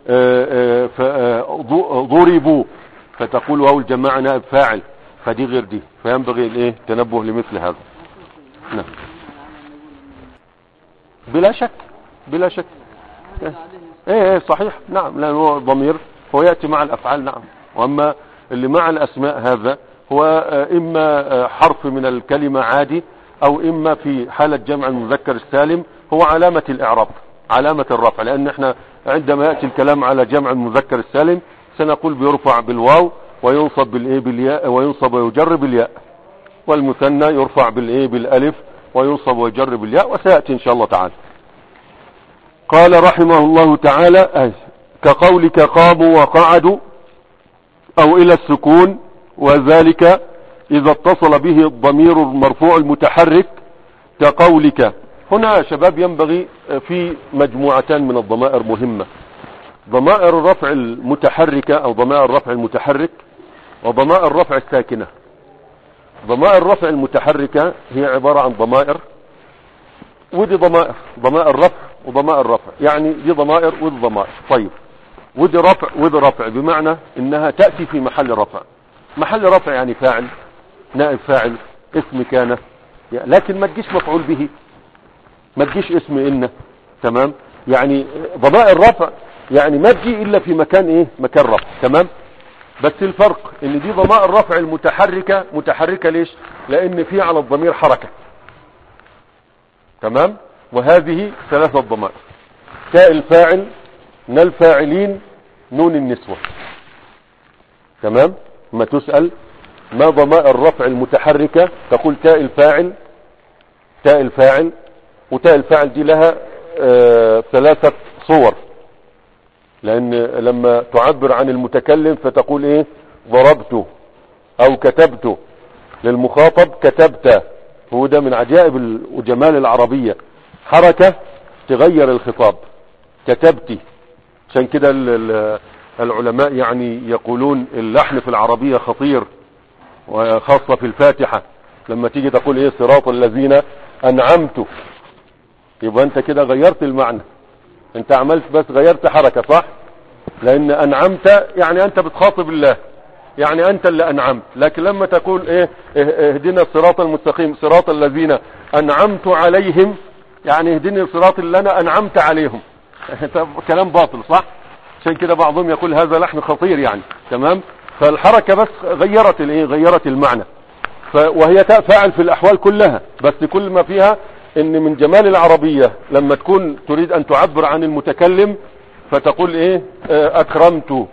ضربوا، فتقول واو الجماعة نائب فاعل، فدي غير دي، فينبغي الايه؟ تنبه لمثل هذا. نعم. بلا شك بلا شك. ايه ايه صحيح نعم، لانه ضمير هو يأتي مع الافعال نعم. واما اللي مع الاسماء هذا هو اما حرف من الكلمة عادي، او اما في حالة جمع المذكر السالم هو علامة الاعراب، علامة الرفع. لان احنا عندما يأتي الكلام على جمع المذكر السالم سنقول بيرفع بالواو وينصب بالايه بالياء، وينصب ويجر بالياء. والمثنى يرفع بالايه بالالف وينصب ويجر بالياء، وسيأتي ان شاء الله تعالى. قال رحمه الله تعالى كقولك قاموا وقعدوا او الى السكون، وذلك اذا اتصل به الضمير المرفوع المتحرك كقولك. هنا يا شباب ينبغي في مجموعتان من الضمائر مهمة: ضمائر الرفع المتحركة او ضمائر الرفع المتحرك، وضمائر الرفع الساكنة. ضمائر الرفع المتحركة هي عبارة عن ضمائر، ودي ضمائر ضمائر رفع وضمائر رفع، يعني دي ضمائر ودي ضمائر. طيب ودي رفع ودي رفع، بمعنى انها تأتي في محل رفع. محل رفع يعني فاعل، نائب فاعل، اسم كان، لكن ما تجيش مفعول به، ما تجيش اسم إن. تمام؟ يعني ضمائر رفع يعني ما تجي الا في مكان ايه، مكان رفع. تمام؟ بس الفرق ان دي ضمائر رفع المتحركة. متحركة ليش؟ لان في على الضمير حركة. تمام؟ وهذه ثلاثة ضمائر: تاء الفاعل، نا الفاعلين، نون النسوة. تمام؟ ما تسأل ما ضمائر الرفع المتحركة تقول تاء الفاعل، تاء الفاعل. وتاء الفاعل دي لها آه ثلاثة صور، لان لما تعبر عن المتكلم فتقول ايه؟ ضربت او كتبت. للمخاطب كتبت. هو ده من عجائب وجمال العربية، حركة تغير الخطاب. كتبتي. عشان كده العلماء يعني يقولون اللحن في العربية خطير، وخاصة في الفاتحة لما تيجي تقول ايه؟ صراط الذين انعمت، يبقى انت كده غيرت المعنى، انت عملت بس غيرت حركة، صح؟ لان انعمت يعني انت بتخاطب الله، يعني انت اللي انعمت. لكن لما تقول ايه؟ اهدنا الصراط المستقيم، صراط الذين انعمت عليهم، يعني اهدني الصراط اللي انا انعمت عليهم. كلام باطل، صح؟ عشان كده بعضهم يقول هذا لحن خطير يعني. تمام؟ فالحركة بس غيرت الايه؟ غيرت المعنى. وهي تاء فاعل في الاحوال كلها، بس كل ما فيها ان من جمال العربية لما تكون تريد ان تعبر عن المتكلم فتقول ايه؟ اكرمت،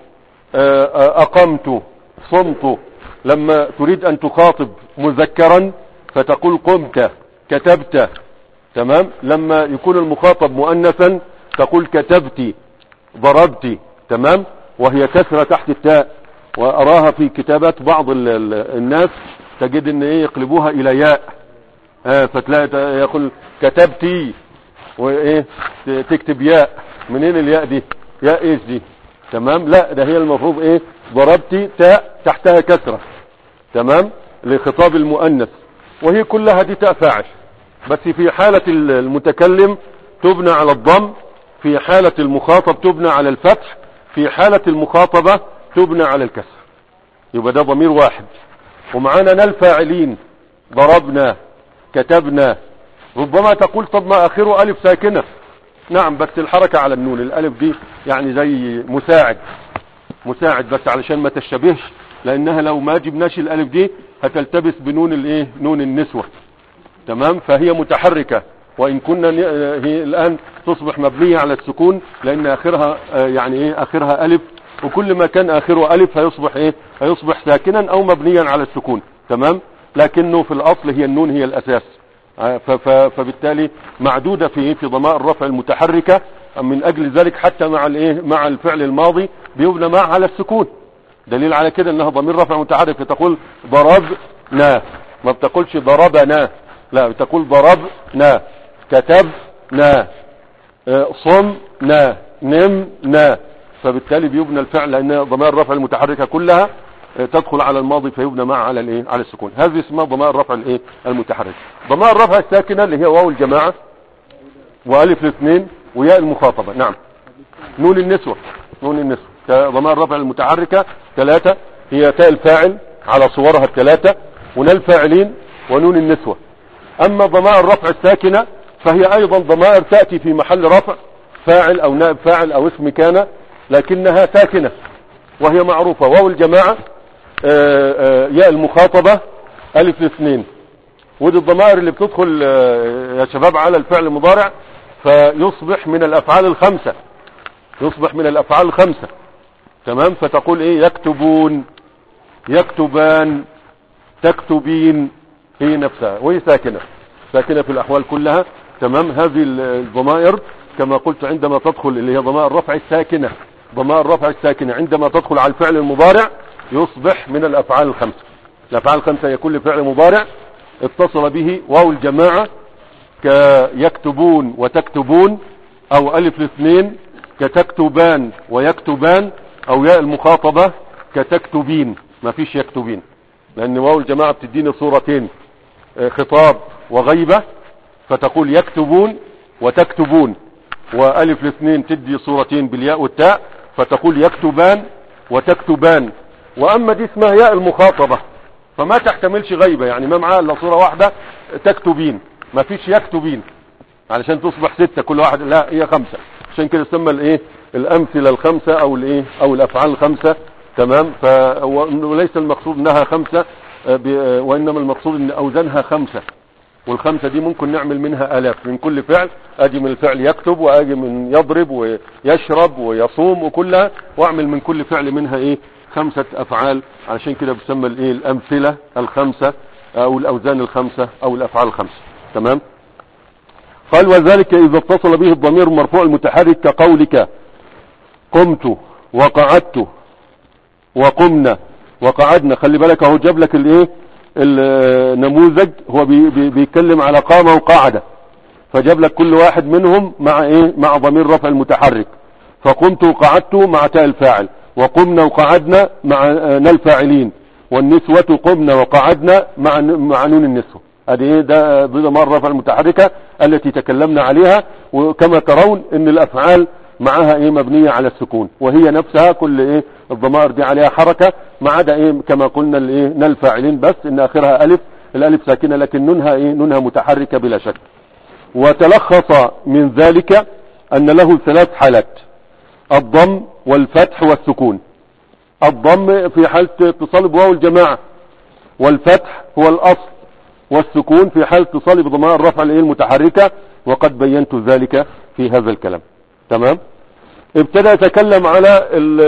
اقمت، صمت. لما تريد ان تخاطب مذكرا فتقول قمت، كتبت. تمام؟ لما يكون المخاطب مؤنثا تقول كتبت، ضربت. تمام؟ وهي كسرة تحت التاء، واراها في كتابات بعض الناس تجد ان ايه؟ يقلبوها الى ياء، آه فتلاقي يقول كتبتي، وايه؟ تكتب ياء. منين الياء دي؟ ياء ايش دي؟ تمام؟ لا، ده هي المفروض ايه؟ ضربتي، تاء تحتها كسرة. تمام؟ لخطاب المؤنث، وهي كلها دي تاء فاعل، بس في حالة المتكلم تبنى على الضم، في حالة المخاطب تبنى على الفتح، في حالة المخاطبة تبنى على الكسر. يبقى ده ضمير واحد. ومعانا نا الفاعلين، ضربنا، كتبنا. ربما تقول طب ما اخره الف ساكنة، نعم، بس الحركة على النون. الالف دي يعني زي مساعد، مساعد بس علشان ما تشبهش، لانها لو ما جبناش الالف دي هتلتبس بنون الايه؟ نون النسوة. تمام؟ فهي متحركة، وان كنا هي الان تصبح مبنية على السكون، لان اخرها يعني ايه؟ اخرها الف، وكل ما كان اخره الف هيصبح ايه؟ هيصبح ساكنا او مبنيا على السكون. تمام؟ لكنه في الاصل هي النون هي الاساس، فبالتالي معدودة في في ضمائر الرفع المتحركة. من اجل ذلك حتى مع الايه؟ مع الفعل الماضي بيبنى مع على السكون. دليل على كده انها ضمير رفع متحرك. تقول ضربنا، ما بتقولش ضربنا، لا، بتقول ضربنا، كتبنا، صمنا، نمنا. فبالتالي بيبنى الفعل، لان ضمائر الرفع المتحركة كلها تدخل على الماضي فيبنى مع على الايه؟ على السكون. هذه اسمها ضمائر الرفع الايه؟ المتحرك. ضمائر الرفع الساكنة اللي هي واو الجماعة، والف الاثنين، وياء المخاطبة. نعم. نون النسوة، نون النسوة. ضمائر الرفع المتحركة ثلاثة، هي تاء الفاعل على صورها الثلاثة، ونا الفاعلين، ونون النسوة. اما ضمائر الرفع الساكنة فهي ايضا ضمائر تأتي في محل رفع فاعل او نائب فاعل او اسم كان، لكنها ساكنة وهي معروفة. واو الجماعة ياء المخاطبة الف الاثنين، ودي الضمائر اللي بتدخل يا شباب على الفعل المضارع فيصبح من الافعال الخمسة، يصبح من الافعال الخمسة. تمام. فتقول ايه؟ يكتبون، يكتبان، تكتبين، هي نفسها وهي ساكنة، ساكنة في الاحوال كلها. تمام. هذه الضمائر كما قلت عندما تدخل اللي هي ضمائر الرفع الساكنة، ضمائر الرفع الساكنة عندما تدخل على الفعل المضارع يصبح من الافعال الخمسة. الافعال الخمسة هي كل فعل مضارع اتصل به واو الجماعة كيكتبون وتكتبون، او الف الاثنين كتكتبان ويكتبان، او ياء المخاطبة كتكتبين. ما فيش يكتبين، لان واو الجماعة بتديني صورتين، خطاب وغيبة، فتقول يكتبون وتكتبون. والف الاثنين تدي صورتين بالياء والتاء، فتقول يكتبان وتكتبان. واما دي اسمها ياء المخاطبة فما تحتملش غيبة، يعني ما معاها الا صورة واحدة تكتبين، ما فيش يكتبين علشان تصبح ستة كل واحد، لا هي خمسة. عشان كده تسمى الايه الامثلة الخمسة او الايه او الافعال الخمسة. تمام. ف وليس المقصود انها خمسة، وانما المقصود ان اوزانها خمسة، والخمسة دي ممكن نعمل منها الاف من كل فعل. اجي من الفعل يكتب، واجي من يضرب ويشرب ويصوم وكلها، واعمل من كل فعل منها ايه خمسة افعال. علشان كده بتسمى الايه الامثلة الخمسة او الاوزان الخمسة او الافعال الخمسة. تمام. قال وذلك اذا اتصل به الضمير المرفوع المتحرك كقولك قمت وقعدت وقمنا وقعدنا. خلي بالك اهو جاب لك الايه النموذج، هو بي بي بيتكلم على قام وقعد، فجاب لك كل واحد منهم مع ايه مع ضمير رفع المتحرك. فقمت وقعدت مع تاء الفاعل، وقمنا وقعدنا مع نا الفاعلين، والنسوة قمنا وقعدنا مع مع نون النسوة. ادي ايه ده ضمائر الرفع المتحركة التي تكلمنا عليها. وكما ترون ان الافعال معها ايه مبنية على السكون، وهي نفسها كل ايه الضمائر دي عليها حركة، ما عدا ايه كما قلنا الايه نا الفاعلين بس ان اخرها الف، الالف ساكنة لكن نونها ايه نونها متحركة بلا شك. وتلخص من ذلك ان له ثلاث حالات: الضم والفتح والسكون. الضم في حالة اتصال بواو الجماعة، والفتح هو الاصل، والسكون في حالة اتصال بضمائر الرفع الايه المتحركة، وقد بينت ذلك في هذا الكلام. تمام. ابتدى يتكلم على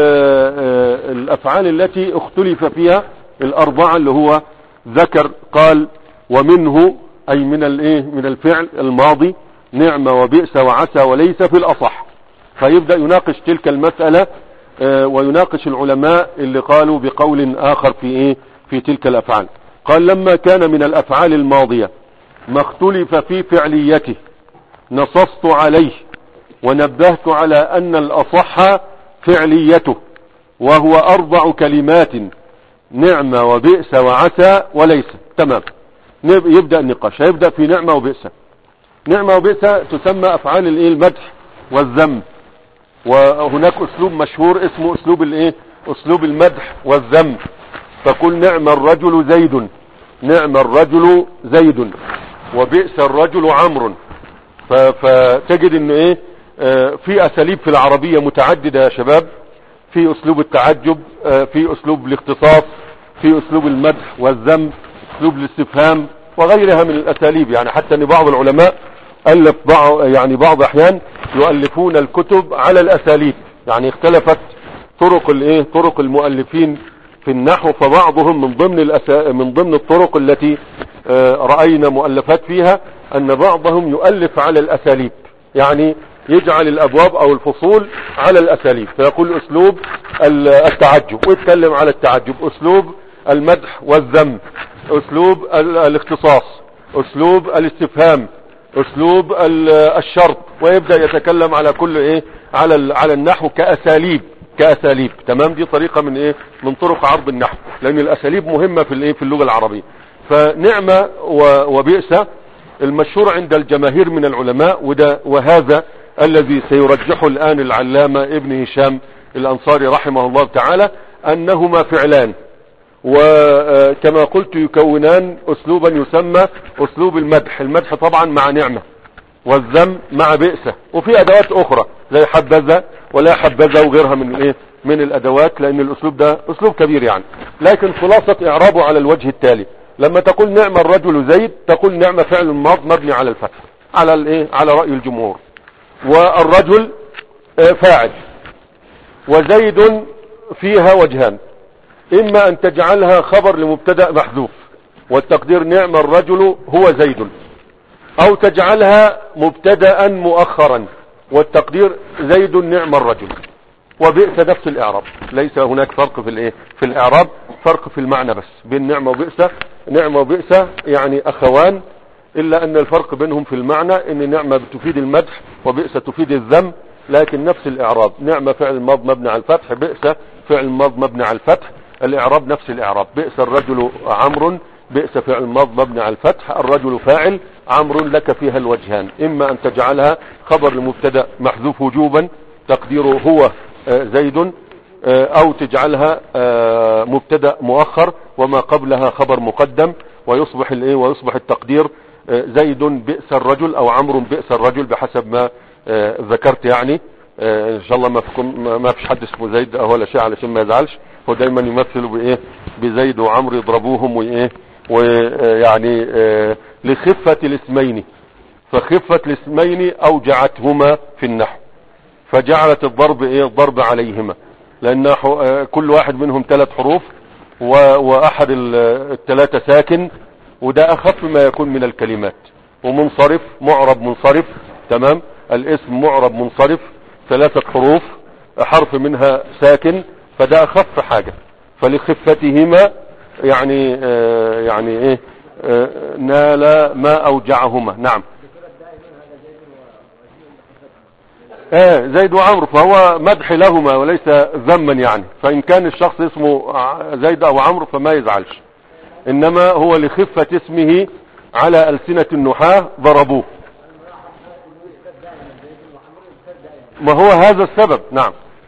الافعال التي اختلف فيها الاربعة اللي هو ذكر. قال ومنه اي من الايه من الفعل الماضي نعم وبئس وعسى وليس في الاصح. فيبدأ يناقش تلك المسألة ويناقش العلماء اللي قالوا بقول اخر في ايه في تلك الافعال. قال لما كان من الافعال الماضية ما اختلف في فعليته نصصت عليه ونبهت على ان الاصح فعليته، وهو اربع كلمات: نعم وبئس وعسى وليس. تمام. يبدأ النقاش، هيبدأ في نعمة وبئس. نعمة وبئس تسمى افعال الايه المدح والذم، وهناك اسلوب مشهور اسمه اسلوب الايه اسلوب المدح والذم. فقل نعم الرجل زيد، نعم الرجل زيد، وبئس الرجل عمرو. فتجد انه ايه آه في اساليب في العربية متعددة يا شباب، في اسلوب التعجب، آه في اسلوب الاختصاص، في اسلوب المدح والذم، اسلوب الاستفهام وغيرها من الاساليب. يعني حتى ان بعض العلماء الف بعض يعني بعض احيان يؤلفون الكتب على الاساليب، يعني اختلفت طرق الايه طرق المؤلفين في النحو. فبعضهم من ضمن الأسا... من ضمن الطرق التي آه رأينا مؤلفات فيها ان بعضهم يؤلف على الاساليب، يعني يجعل الابواب او الفصول على الاساليب. فيقول اسلوب التعجب ويتكلم على التعجب، اسلوب المدح والذم، اسلوب الاختصاص، اسلوب الاستفهام، اسلوب الشرط، ويبدأ يتكلم على كل ايه على على النحو كاساليب كاساليب. تمام. دي طريقة من ايه من طرق عرض النحو، لان الاساليب مهمة في الايه في اللغة العربية. فنعمة وبئس المشهور عند الجماهير من العلماء، وده وهذا الذي سيرجحه الآن العلامة ابن هشام الأنصاري رحمه الله تعالى، أنهما فعلان، وكما قلت يكونان أسلوبا يسمى أسلوب المدح. المدح طبعا مع نعمة، والذم مع بئس، وفي ادوات اخرى زي حبذا ولا حبذا وغيرها من الايه من الادوات، لان الاسلوب ده اسلوب كبير يعني. لكن خلاصة اعرابه على الوجه التالي: لما تقول نعم الرجل زيد تقول نعم فعل ماض مبني على الفتح على الايه على رأي الجمهور، والرجل فاعل، وزيد فيها وجهان: اما ان تجعلها خبر لمبتدا محذوف والتقدير نعم الرجل هو زيد، او تجعلها مبتدا مؤخرا والتقدير زيد نعم الرجل. وبئس نفس الاعراب، ليس هناك فرق في الايه في الاعراب، فرق في المعنى بس بين نعمة وبئس. نعمة وبئس يعني اخوان، الا ان الفرق بينهم في المعنى ان نعمة تفيد المدح وبئس تفيد الذم، لكن نفس الاعراب. نعمة فعل ماض مبني على الفتح، بئس فعل ماض مبني على الفتح، الاعراب نفس الاعراب. بئس الرجل عمرو، بئس فعل ماض مبني على الفتح، الرجل فاعل، عمرو لك فيها الوجهان: اما ان تجعلها خبر لمبتدا محذوف وجوبا تقديره هو زيد، او تجعلها مبتدا مؤخر وما قبلها خبر مقدم، ويصبح الايه ويصبح التقدير زيد بئس الرجل او عمرو بئس الرجل بحسب ما ذكرت يعني. ان شاء الله ما فيكم ما فيش حد اسمه زيد او ولا شيء علشان ما يزعلش، هو دايما يمثلوا بايه بزيد وعمرو يضربوهم وايه ويعني لخفة الاسمين، فخفة الاسمين اوجعتهما في النحو فجعلت الضرب ايه الضرب عليهما، لان كل واحد منهم ثلاث حروف واحد الثلاثة ساكن، وده اخف ما يكون من الكلمات، ومنصرف معرب منصرف تمام، الاسم معرب منصرف ثلاثة حروف حرف منها ساكن، فده اخف حاجة، فلخفتهما يعني آه يعني ايه آه نال ما اوجعهما. نعم اه زيد وعمرو، فهو مدح لهما وليس ذما يعني، فان كان الشخص اسمه زيد او عمرو فما يزعلش، انما هو لخفة اسمه على ألسنة النحاة ضربوه. ما هو هذا السبب. نعم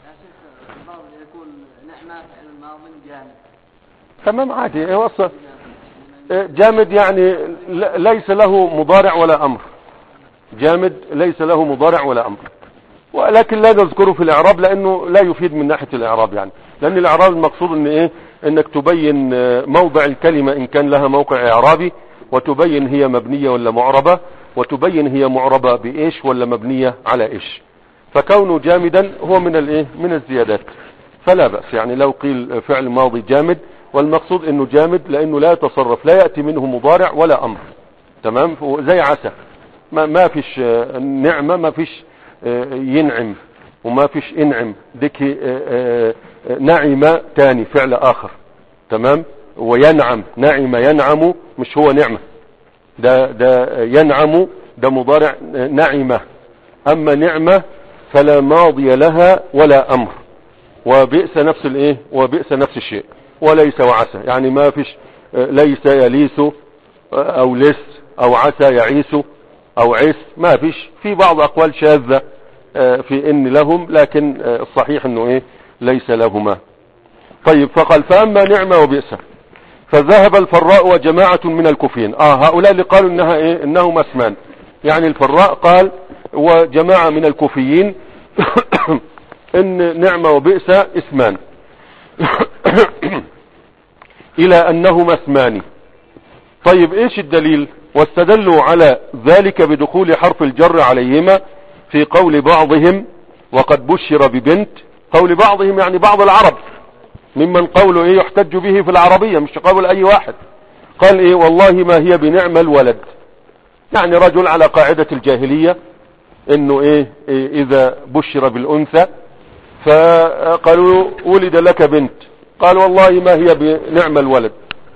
تمام عادي، هو جامد يعني ليس له مضارع ولا امر، جامد ليس له مضارع ولا امر، ولكن لا نذكره في الاعراب لانه لا يفيد من ناحية الاعراب يعني، لان الاعراب المقصود ان ايه انك تبين موضع الكلمة ان كان لها موقع اعرابي، وتبين هي مبنية ولا معربة، وتبين هي معربة بايش ولا مبنية على ايش. فكونه جامدا هو من الايه من الزيادات، فلا بأس يعني لو قيل فعل ماضي جامد، والمقصود انه جامد لانه لا يتصرف، لا يأتي منه مضارع ولا امر تمام، زي عسى ما, ما فيش نعمة، ما فيش ينعم وما فيش انعم، ديك نعمة تاني فعل اخر تمام، وينعم نعم ينعم مش هو نعمة، ده ده ينعم ده مضارع نعمة، اما نعمة فلا ماضي لها ولا امر، وبئس نفس الايه وبئس نفس الشيء، وليس وعسى يعني ما فيش ليس يليس او لس او عسى يعيس او عيس، ما فيش، في بعض اقوال شاذة في ان لهم، لكن الصحيح انه ايه ليس لهما. طيب فقال فاما نعمة وبئس فذهب الفراء وجماعة من الكوفيين، اه هؤلاء اللي قالوا انها ايه انهما اسمان، يعني الفراء قال وجماعة من الكوفيين ان نعمة وبئس اسمان الى انهما اسمان. طيب ايش الدليل؟ واستدلوا على ذلك بدخول حرف الجر عليهما في قول بعضهم وقد بشر ببنت، قول بعضهم يعني بعض العرب ممن قوله ايه يحتج به في العربية، مش قول اي واحد، قال ايه والله ما هي بنعم الولد، يعني رجل على قاعدة الجاهلية انه ايه, إيه اذا بشر بالانثى فقالوا ولد لك بنت، قال والله ما هي بنعم الولد،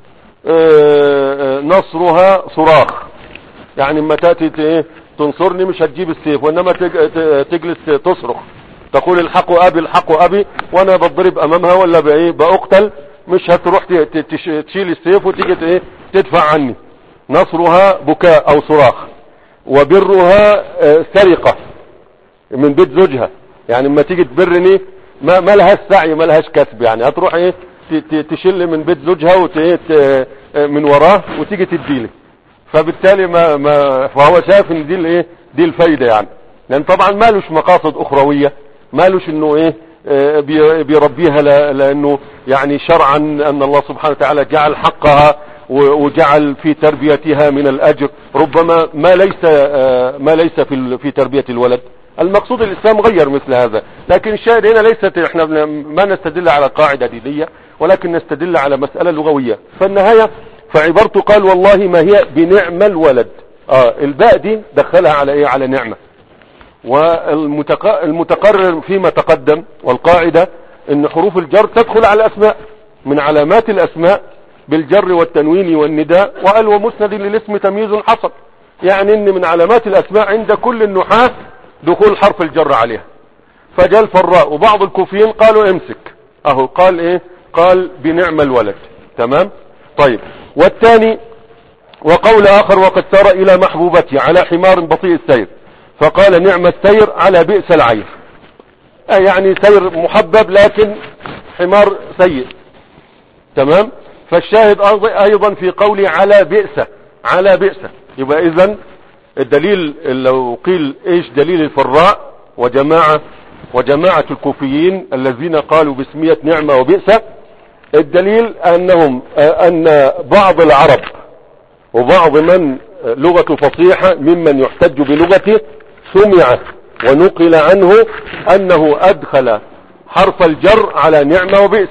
إيه نصرها صراخ، يعني اما تأتي ايه تنصرني مش هتجيب السيف، وانما تجلس تصرخ تقول الحقوا ابي الحقوا ابي، وانا بضرب امامها ولا بايه باقتل، مش هتروح تشيل السيف وتيجي ايه تدفع عني. نصرها بكاء او صراخ، وبرها سرقة من بيت زوجها، يعني اما تيجي تبرني ما, ما لهاش سعي ما لهاش كسب، يعني هتروح ايه تشل من بيت زوجها وت من وراه وتيجي تديلي، فبالتالي ما, ما فهو شايف ان دي الايه دي الفايدة يعني، لان طبعا مالوش مقاصد اخروية، مالوش انه ايه اه بيربيها لانه يعني شرعا ان الله سبحانه وتعالى جعل حقها وجعل في تربيتها من الاجر ربما ما ليس اه ما ليس في في تربية الولد. المقصود الاسلام غير مثل هذا، لكن الشاهد هنا ليست احنا ما نستدل على قاعدة دينية ولكن نستدل على مسألة لغوية. فالنهاية فعبارته قال والله ما هي بنعم الولد، اه الباء دي دخلها على ايه؟ على نعمة. والمتقرر فيما تقدم والقاعدة ان حروف الجر تدخل على الاسماء، من علامات الاسماء بالجر والتنوين والنداء، وقال ومسند للاسم تمييز حصل، يعني ان من علامات الاسماء عند كل النحاة دخول حرف الجر عليها. فجاء الفراء وبعض الكوفيين قالوا امسك، اهو قال ايه؟ قال بنعم الولد. تمام. طيب والثاني وقول اخر وقد سار الى محبوبتي على حمار بطيء السير فقال نعم السير على بئس العير، يعني سير محبب لكن حمار سيء. تمام. فالشاهد ايضا في قولي على بئس، على بئس. يبقى اذن الدليل لو قيل ايش دليل الفراء وجماعة وجماعة الكوفيين الذين قالوا باسمية نعمة وبئس، الدليل انهم ان بعض العرب وبعض من لغة فصيحة ممن يحتج بلغته سمع ونقل عنه انه ادخل حرف الجر على نعمة وبئس،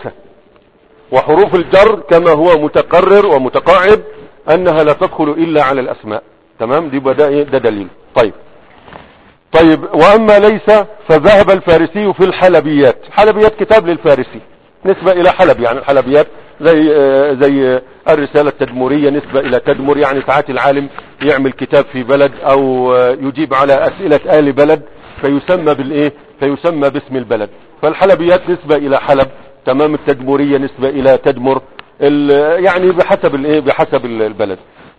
وحروف الجر كما هو متقرر ومتقاعد انها لا تدخل الا على الاسماء. تمام. دي بدأ ده دليل. طيب طيب واما ليس فذهب الفارسي في الحلبيات. حلبيات كتاب للفارسي نسبة الى حلب، يعني الحلبيات زي زي الرسالة التدمرية نسبة الى تدمر، يعني ساعات العالم يعمل كتاب في بلد او يجيب على اسئلة آل بلد فيسمى بالايه فيسمى باسم البلد. فالحلبيات نسبة الى حلب. تمام. التدمرية نسبة الى تدمر، يعني بحسب الايه بحسب البلد.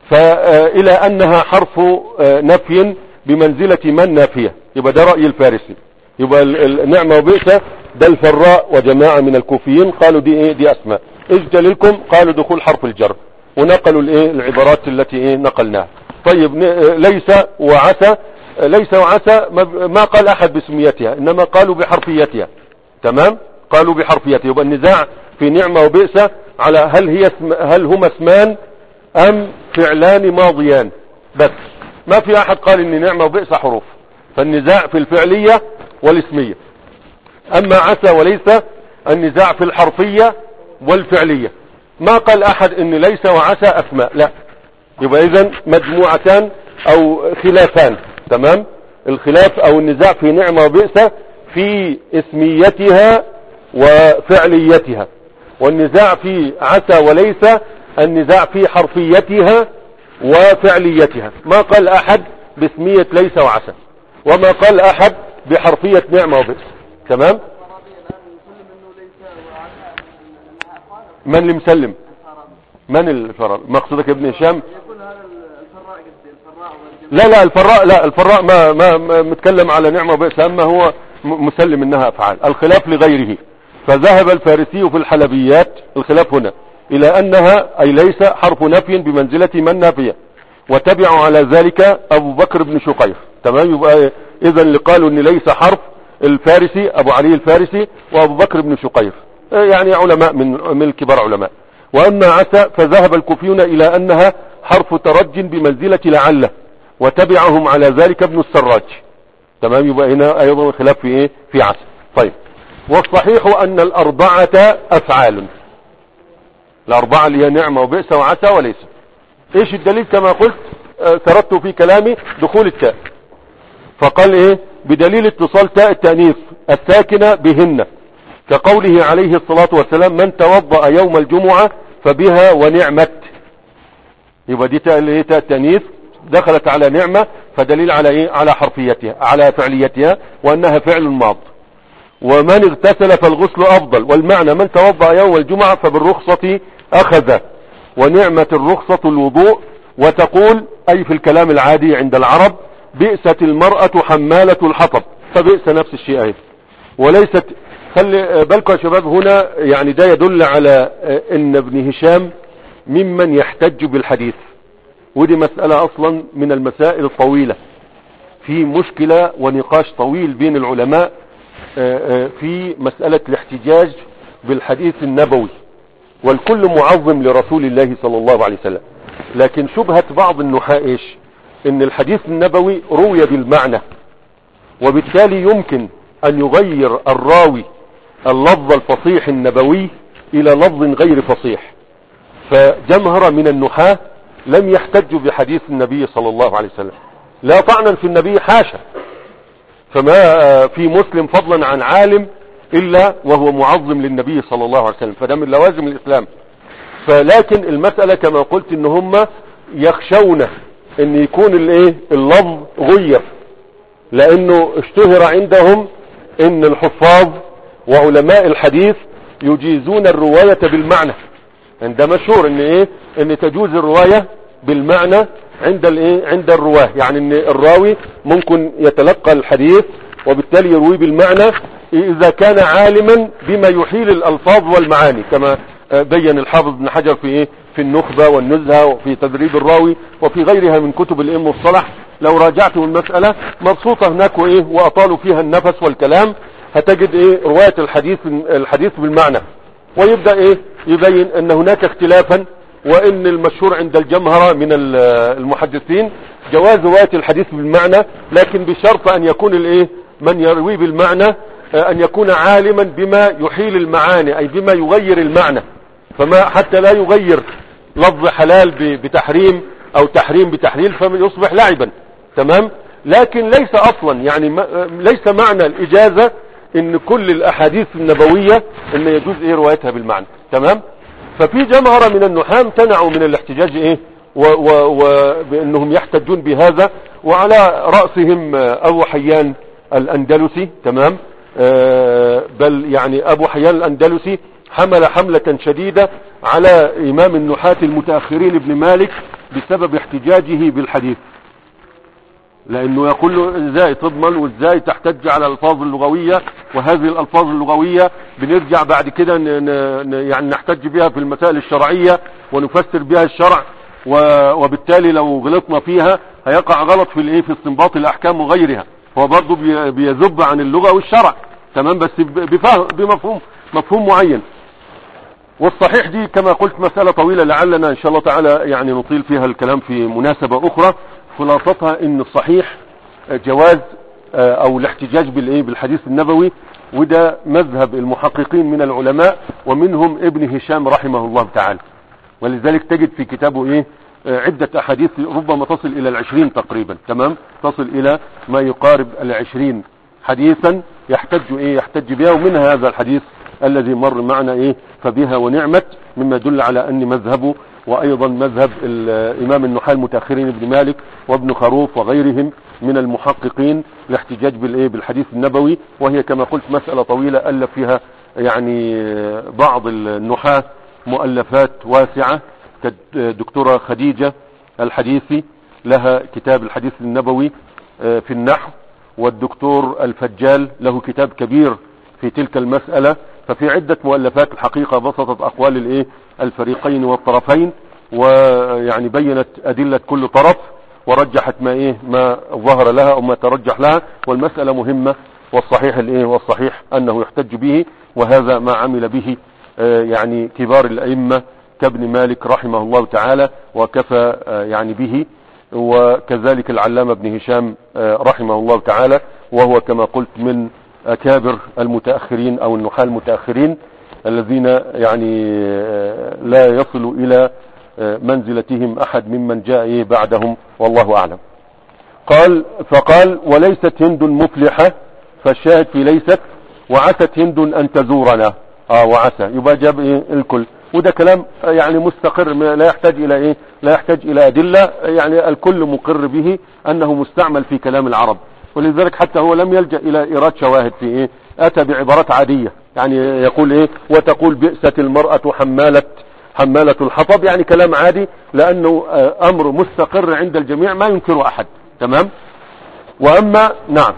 فالى انها حرف نفي بمنزلة من نافية، يبقى ده رأي الفارسي. يبقى النعمة وبئس ده الفراء وجماعة من الكوفيين قالوا دي ايه دي اسماء. ايش دليلكم؟ قالوا دخول حرف الجر، ونقلوا الايه العبارات التي ايه نقلناها. طيب ليس وعسى، ليس وعسى ما قال احد باسميتها انما قالوا بحرفيتها. تمام. قالوا بحرفيتها. يبقى النزاع في نعمة وبئس على هل هي اسم هل هما اسمان ام فعلان ماضيان بس، ما في احد قال ان نعمة وبئس حروف. فالنزاع في الفعلية والاسمية. اما عسى وليس النزاع في الحرفية والفعلية. ما قال احد ان ليس وعسى اسماء، لا. يبقى اذن مجموعتان او خلافان. تمام. الخلاف او النزاع في نعمة وبئس في اسميتها وفعليتها، والنزاع في عسى وليس النزاع في حرفيتها وفعليتها. ما قال احد باسمية ليس وعسى، وما قال احد بحرفية نعمة وبئس. تمام. من اللي مسلم؟ من الفراء؟ مقصودك ابن هشام؟ لا لا الفراء لا الفراء ما ما, ما متكلم على نعمة وبئس، اما هو مسلم انها افعال. الخلاف لغيره. فذهب الفارسي في الحلبيات، الخلاف هنا الى انها اي ليس حرف نفي بمنزلة من نافية، وتبعوا على ذلك ابو بكر بن شقير. تمام. يبقى اذا اللي قالوا ان ليس حرف الفارسي ابو علي الفارسي وابو بكر بن شقير، يعني علماء من من الكبار علماء. واما عسى فذهب الكوفيون الى انها حرف ترج بمنزلة لعله، وتبعهم على ذلك ابن السراج. تمام. يبقى هنا ايضا خلاف في ايه في عسى. طيب والصحيح ان الاربعة افعال، الاربعة اللي هي نعمة وبئس وعسى وليس. ايش الدليل؟ كما قلت سردت في كلامي دخول التاء، فقال ايه بدليل اتصال تاء التأنيث الساكنة بهن، كقوله عليه الصلاة والسلام من توضأ يوم الجمعة فبها ونعمت. يبقى دي تاء اللي هي تاء التأنيث دخلت على نعمة، فدليل على ايه على حرفيتها على فعليتها وانها فعل ماض. ومن اغتسل فالغسل افضل، والمعنى من توضأ يوم الجمعة فبالرخصة اخذ، ونعمة الرخصة الوضوء. وتقول اي في الكلام العادي عند العرب بئست المرأة حمالة الحطب، فبئس نفس الشيء اهي. وليست، خلي بالكم يا شباب هنا، يعني ده يدل على ان ابن هشام ممن يحتج بالحديث، ودي مسألة اصلا من المسائل الطويلة في مشكلة ونقاش طويل بين العلماء في مسألة الاحتجاج بالحديث النبوي، والكل معظم لرسول الله صلى الله عليه وسلم. لكن شبهة بعض النحاة ايش؟ ان الحديث النبوي روي بالمعنى، وبالتالي يمكن ان يغير الراوي اللفظ الفصيح النبوي الى لفظ غير فصيح. فجمهرة من النحاة لم يحتجوا بحديث النبي صلى الله عليه وسلم، لا طعنا في النبي حاشا، فما في مسلم فضلا عن عالم الا وهو معظم للنبي صلى الله عليه وسلم، فده من لوازم الاسلام. فلكن المسألة كما قلت ان هم يخشون ان يكون الايه اللفظ غير، لانه اشتهر عندهم ان الحفاظ وعلماء الحديث يجيزون الرواية بالمعنى. عند مشهور ان ايه ان تجوز الرواية بالمعنى عند الايه عند الرواه، يعني ان الراوي ممكن يتلقى الحديث وبالتالي يروي بالمعنى اذا كان عالما بما يحيل الالفاظ والمعاني، كما بين الحافظ ابن حجر في ايه في النخبة والنزهة وفي تدريب الراوي وفي غيرها من كتب الام والصلح. لو راجعتوا المسألة مبسوطة هناك وايه واطالوا فيها النفس والكلام، هتجد ايه رواية الحديث الحديث بالمعنى، ويبدأ ايه يبين ان هناك اختلافا، وان المشهور عند الجمهرة من المحدثين جواز رواية الحديث بالمعنى، لكن بشرط ان يكون الايه من يروي بالمعنى ان يكون عالما بما يحيل المعاني، اي بما يغير المعنى، فما حتى لا يغير لفظ حلال بتحريم او تحريم بتحليل فيصبح لعبا. تمام. لكن ليس اصلا يعني ليس معنى الاجازة ان كل الاحاديث النبوية ان يجوز ايه روايتها بالمعنى. تمام. ففي جمهرة من النحاة امتنعوا من الاحتجاج ايه وبانهم يحتجون بهذا، وعلى رأسهم ابو حيان الاندلسي. تمام. آه بل يعني ابو حيان الاندلسي حمل حملة شديدة على امام النحاة المتأخرين ابن مالك بسبب احتجاجه بالحديث، لانه يقول له ازاي تضمن وازاي تحتج على الالفاظ اللغوية، وهذه الالفاظ اللغوية بنرجع بعد كده يعني نحتج بها في المسائل الشرعية ونفسر بها الشرع، وبالتالي لو غلطنا فيها هيقع غلط في الايه في استنباط الاحكام وغيرها. هو برضه بيذب عن اللغة والشرع. تمام. بس بفهم بمفهوم مفهوم معين. والصحيح دي كما قلت مسألة طويلة لعلنا ان شاء الله تعالى يعني نطيل فيها الكلام في مناسبة اخرى. خلاصتها ان الصحيح جواز او الاحتجاج بالايه بالحديث النبوي، وده مذهب المحققين من العلماء، ومنهم ابن هشام رحمه الله تعالى. ولذلك تجد في كتابه ايه عدة احاديث ربما تصل الى العشرين تقريبا. تمام. تصل الى ما يقارب العشرين حديثا يحتج ايه يحتج بها، ومن هذا الحديث الذي مر معنا ايه فبها ونعمت، مما يدل على ان مذهبه وايضا مذهب الامام النحاة المتاخرين ابن مالك وابن خروف وغيرهم من المحققين الاحتجاج بالايه بالحديث النبوي. وهي كما قلت مسألة طويلة الف فيها يعني بعض النحاة مؤلفات واسعة، كالدكتورة خديجة الحديثي لها كتاب الحديث النبوي في النحو، والدكتور الفجال له كتاب كبير في تلك المسألة. ففي عدة مؤلفات الحقيقة بسطت اقوال الايه الفريقين والطرفين، ويعني بينت ادلة كل طرف ورجحت ما ايه ما ظهر لها او ما ترجح لها. والمسألة مهمة، والصحيح الايه والصحيح انه يحتج به، وهذا ما عمل به يعني كبار الائمة كابن مالك رحمه الله تعالى وكفى يعني به، وكذلك العلامة ابن هشام رحمه الله تعالى، وهو كما قلت من اكابر المتأخرين او النحاة المتأخرين الذين يعني لا يصل الى منزلتهم احد ممن جاء بعدهم، والله اعلم. قال فقال وليست هند مفلحة، فالشاهد في ليست، وعست هند ان تزورنا. اه وعسى يبقى جاب ايه الكل، وده كلام يعني مستقر لا يحتاج الى ايه لا يحتاج الى ادلة، يعني الكل مقر به انه مستعمل في كلام العرب. ولذلك حتى هو لم يلجأ الى ايراد شواهد في ايه اتى بعبارات عادية، يعني يقول ايه وتقول بئست المرأة حمالة حمالة الحطب، يعني كلام عادي لانه امر مستقر عند الجميع ما ينكره احد. تمام. واما نعم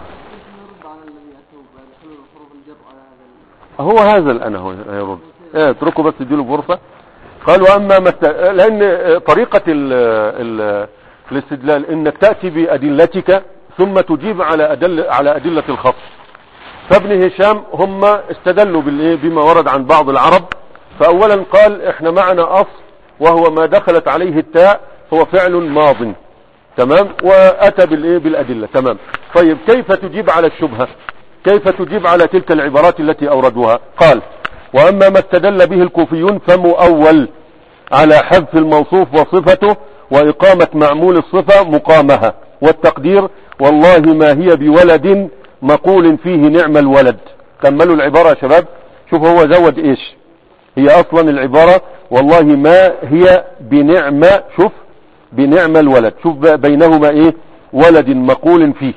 هو هذا الان هو يرد اتركوا بس اديله فرصة. قال واما مست... لان طريقة ال... ال... الاستدلال انك تأتي بادلتك ثم تجيب على أدل على أدلة الخصم. فابن هشام هم استدلوا بالايه بما ورد عن بعض العرب. فأولا قال احنا معنا أصل وهو ما دخلت عليه التاء هو فعل ماض، تمام، وأتى بالايه بالأدلة، تمام. طيب كيف تجيب على الشبهة؟ كيف تجيب على تلك العبارات التي أوردوها؟ قال وأما ما استدل به الكوفيون فمؤول على حذف الموصوف وصفته وإقامة معمول الصفة مقامها، والتقدير والله ما هي بولد مقول فيه نعم الولد. كملوا العبارة يا شباب. شوف هو زود ايش هي اصلا العبارة، والله ما هي بنعمة، شوف بنعم الولد، شوف بينهما ايه ولد مقول فيه.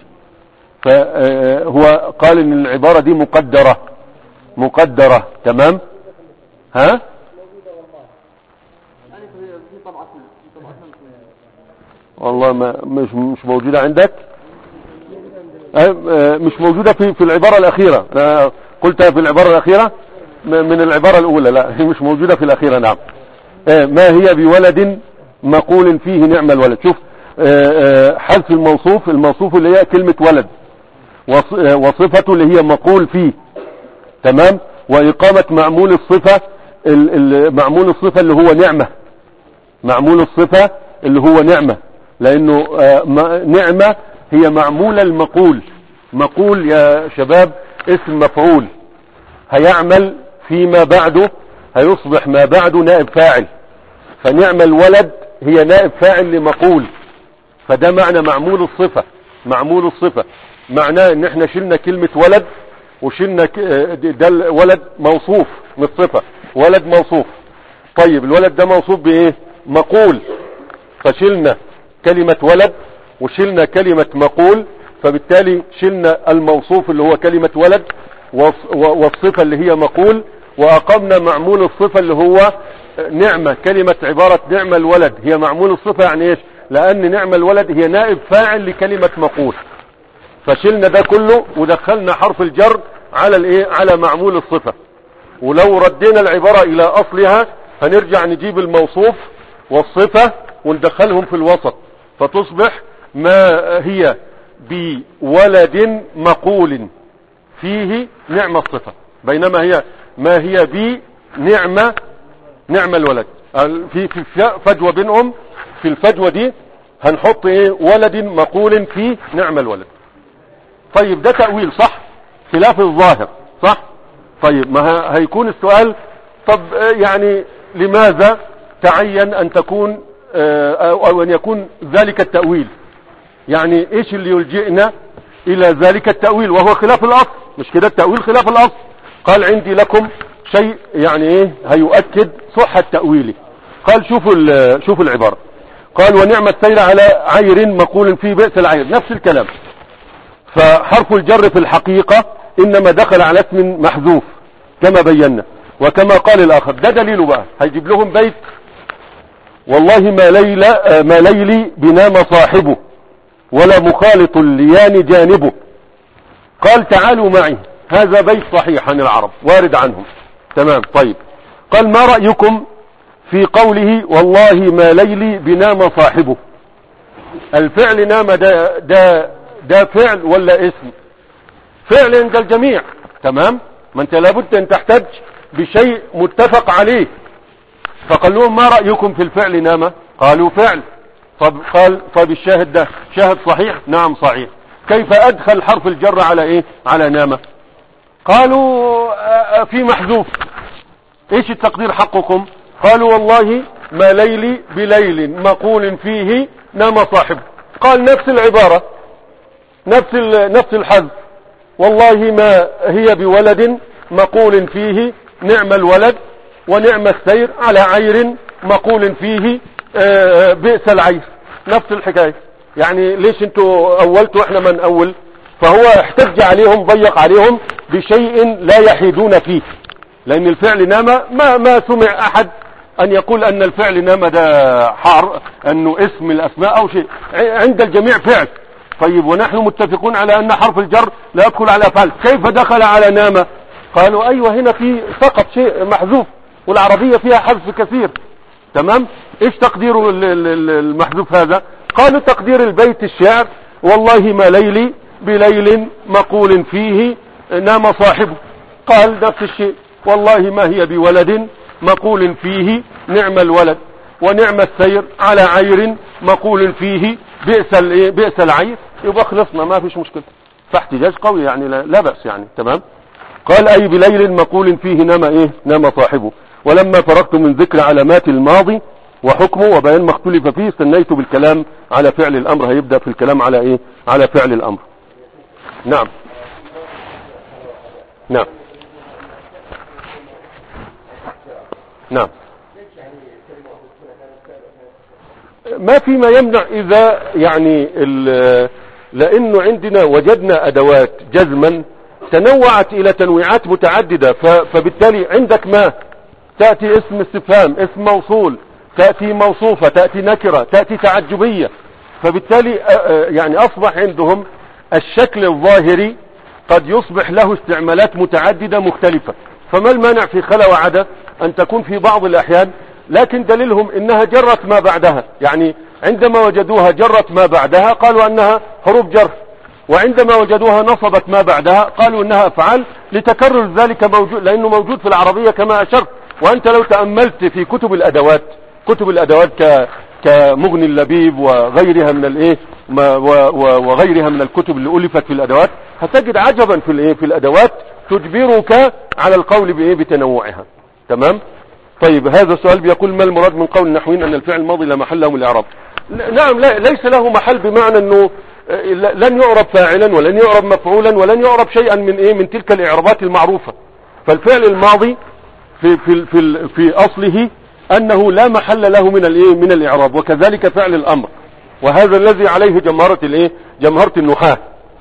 فهو قال ان العبارة دي مقدرة مقدرة، تمام. ها والله ما مش مش موجودة عندك، مش موجودة في في العبارة الأخيرة. أنا قلتها في العبارة الأخيرة من العبارة الأولى، لا هي مش موجودة في الأخيرة. نعم. ما هي بولد مقول فيه نعم الولد. شوف حذف الموصوف، الموصوف اللي هي كلمة ولد، وصفته اللي هي مقول فيه، تمام، وإقامة معمول الصفة، معمول الصفة اللي هو نعمة، معمول الصفة اللي هو نعمة، لأنه نعمة هي معمول المقول. مقول يا شباب اسم مفعول هيعمل فيما بعده، هيصبح ما بعده نائب فاعل، فنعم الولد هي نائب فاعل لمقول، فده معنى معمول الصفة. معمول الصفة معناه ان احنا شلنا كلمة ولد وشلنا ده ولد موصوف من الصفة، ولد موصوف. طيب الولد ده موصوف بايه؟ مقول، فشلنا كلمة ولد وشلنا كلمة مقول، فبالتالي شلنا الموصوف اللي هو كلمة ولد والصفة اللي هي مقول، وأقمنا معمول الصفة اللي هو نعمة. كلمة عبارة نعمة الولد هي معمول الصفة، يعني ايش؟ لأن نعمة الولد هي نائب فاعل لكلمة مقول، فشلنا ده كله ودخلنا حرف الجر على الايه؟ على معمول الصفة. ولو ردينا العبارة إلى أصلها هنرجع نجيب الموصوف والصفة وندخلهم في الوسط، فتصبح ما هي بولد مقول فيه نعم الصفة، بينما هي ما هي بنعمة نعم الولد. في في فجوة بينهم، في الفجوة دي هنحط ايه؟ ولد مقول فيه نعم الولد. طيب ده تأويل صح؟ خلاف الظاهر صح؟ طيب ما هيكون السؤال طب يعني لماذا تعين ان تكون او ان يكون ذلك التأويل؟ يعني ايش اللي يلجئنا الى ذلك التأويل وهو خلاف الاصل؟ مش كده التأويل خلاف الاصل؟ قال عندي لكم شيء يعني ايه هيؤكد صحة تأويله. قال شوفوا شوفوا العبارة. قال ونعم السير على عير مقول فيه بئس العير، نفس الكلام. فحرف الجر في الحقيقة انما دخل على اسم محذوف كما بينا، وكما قال الاخر. ده دليله بقى، هيجيب لهم بيت والله ما ليلى ما ليلي بنام صاحبه ولا مخالط الليان جانبه. قال تعالوا معي، هذا بيت صحيح عن العرب وارد عنهم، تمام. طيب قال ما رأيكم في قوله والله ما ليلي بنام صاحبه؟ الفعل نام ده ده ده فعل ولا اسم؟ فعل عند الجميع، تمام. ما انت لابد ان تحتج بشيء متفق عليه. فقال لهم ما رأيكم في الفعل نام؟ قالوا فعل. طب قال طيب الشاهد ده شاهد صحيح؟ نعم صحيح. كيف ادخل حرف الجر على ايه؟ على نام. قالوا في محذوف. ايش التقدير حقكم؟ قالوا والله ما ليلي بليل مقول فيه نام صاحب. قال نفس العبارة، نفس نفس الحذف، والله ما هي بولد مقول فيه نعم الولد ونعم السير على عير مقول فيه بئس العير، نفس الحكاية. يعني ليش انتوا اولتوا احنا ما نأول؟ فهو احتج عليهم، ضيق عليهم بشيء لا يحيدون فيه، لان الفعل نام ما ما سمع احد ان يقول ان الفعل نام ده حار انه اسم الاسماء او شيء، عند الجميع فعل. طيب ونحن متفقون على ان حرف الجر لا يدخل على فعل، كيف دخل على نام؟ قالوا ايوه هنا في فقط شيء محذوف، والعربية فيها حذف كثير، تمام. ايش تقدير المحذوف هذا؟ قالوا تقدير البيت الشعر والله ما ليلي بليل مقول فيه نام صاحبه، قال نفس الشيء، والله ما هي بولد مقول فيه نعم الولد، ونعم السير على عير مقول فيه بئس بئس العير. يبقى خلصنا، ما فيش مشكلة، فاحتجاج قوي يعني لا, لا بأس يعني. تمام. قال أي بليل مقول فيه نام إيه نام صاحبه. ولما فرغت من ذكر علامات الماضي وحكمه وبيان ما اختلف فيه استنيت بالكلام على فعل الأمر. هيبدأ في الكلام على إيه على فعل الأمر. نعم نعم نعم. ما في ما يمنع إذا يعني لأنه عندنا وجدنا أدوات جزما تنوعت إلى تنويعات متعددة، فبالتالي عندك ما تأتي اسم استفهام، اسم موصول، تأتي موصوفة، تأتي نكرة، تأتي تعجبية، فبالتالي يعني أصبح عندهم الشكل الظاهري قد يصبح له استعمالات متعددة مختلفة. فما المانع في خلا وعدا أن تكون في بعض الأحيان، لكن دليلهم إنها جرت ما بعدها، يعني عندما وجدوها جرت ما بعدها قالوا أنها حروف جر، وعندما وجدوها نصبت ما بعدها قالوا إنها أفعال، لتكرر ذلك موجود، لأنه موجود في العربية كما أشرت. وأنت لو تأملت في كتب الأدوات كتب الأدوات ك كمغني اللبيب وغيرها من الايه وغيرها من الكتب اللي ألفت في الأدوات، هتجد عجبا في الايه في الأدوات تجبرك على القول بايه بتنوعها. تمام. طيب هذا السؤال بيقول ما المراد من قول النحويين أن الفعل الماضي لا محل له من الإعراب؟ نعم، لا ليس له محل، بمعنى أنه لن يعرب فاعلا ولن يعرب مفعولا ولن يعرب شيئا من ايه من تلك الإعرابات المعروفة. فالفعل الماضي في في في, في أصله أنه لا محل له من الايه من الإعراب، وكذلك فعل الأمر، وهذا الذي عليه جمهرة الايه جمهرة النحاة.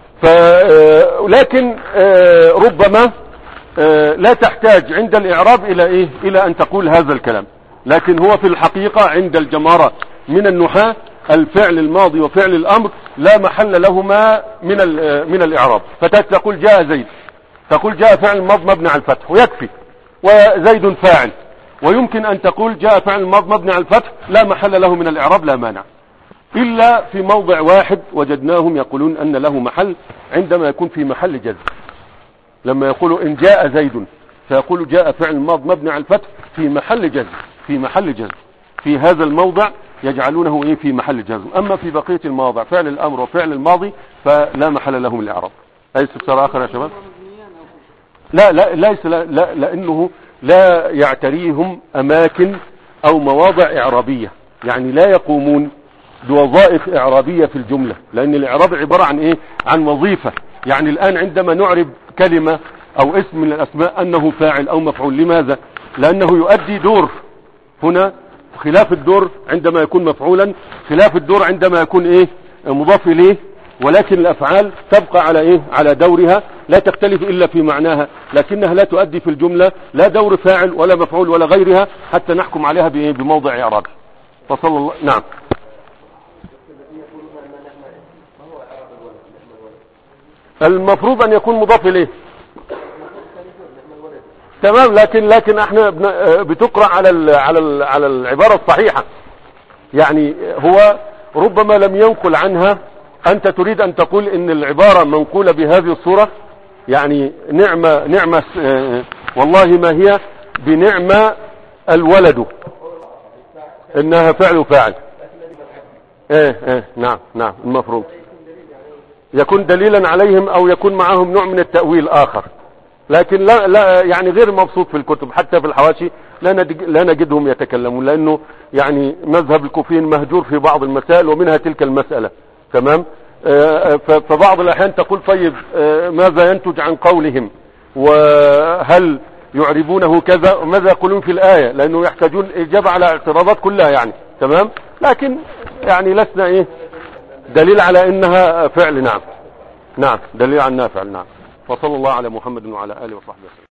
لكن ربما لا تحتاج عند الإعراب إلى إيه إلى أن تقول هذا الكلام، لكن هو في الحقيقة عند الجمهرة من النحاة الفعل الماضي وفعل الأمر لا محل لهما من من الإعراب. فتقول جاء زيد، تقول جاء فعل الماضي مبني على الفتح ويكفي، وزيد فاعل. ويمكن أن تقول جاء فعل الماضي مبني على الفتح لا محل له من الإعراب لا مانع، إلا في موضع واحد وجدناهم يقولون أن له محل، عندما يكون في محل جزم. لما يقولوا إن جاء زيد فيقول جاء فعل الماضي مبني على الفتح في محل جزم، في محل جزم، في هذا الموضع يجعلونه إيه في محل جزم. أما في بقية المواضع فعل الأمر وفعل الماضي فلا محل له من الإعراب. أي استفسار آخر يا شباب؟ لا لا ليس لا, لا لأنه لا يعتريهم أماكن أو مواضع إعرابية، يعني لا يقومون بوظائف إعرابية في الجملة، لأن الإعراب عبارة عن إيه عن وظيفة. يعني الآن عندما نعرب كلمة أو اسم من الأسماء أنه فاعل أو مفعول، لماذا؟ لأنه يؤدي دور هنا، خلاف الدور عندما يكون مفعولا، خلاف الدور عندما يكون إيه مضاف إليه. ولكن الأفعال تبقى على إيه على دورها، لا تختلف إلا في معناها، لكنها لا تؤدي في الجملة لا دور فاعل ولا مفعول ولا غيرها حتى نحكم عليها بإيه بموضع إعراب. فصلى الله. نعم. المفروض أن يكون مضاف إليه. تمام، لكن لكن احنا بتقرأ على ال على ال على العبارة الصحيحة، يعني هو ربما لم ينقل عنها. أنت تريد أن تقول إن العبارة منقولة بهذه الصورة، يعني نعمة نعمة والله ما هي بنعمة الولد إنها فعل فاعل. ايه ايه نعم نعم، المفروض يكون دليلا عليهم أو يكون معهم نوع من التأويل آخر، لكن لا لا يعني غير مبسوط في الكتب، حتى في الحواشي لا لا نجدهم يتكلمون، لأنه يعني مذهب الكوفيين مهجور في بعض المسائل ومنها تلك المسألة. تمام. فبعض الأحيان تقول طيب ماذا ينتج عن قولهم، وهل يعربونه كذا، وماذا يقولون في الآية، لأنه يحتاجون إجابة على اعتراضات كلها يعني. تمام. لكن يعني لسنا إيه دليل على إنها فعل. نعم نعم، دليل على انها فعل. نعم. وصلى الله على محمد وعلى آله وصحبه وسلم.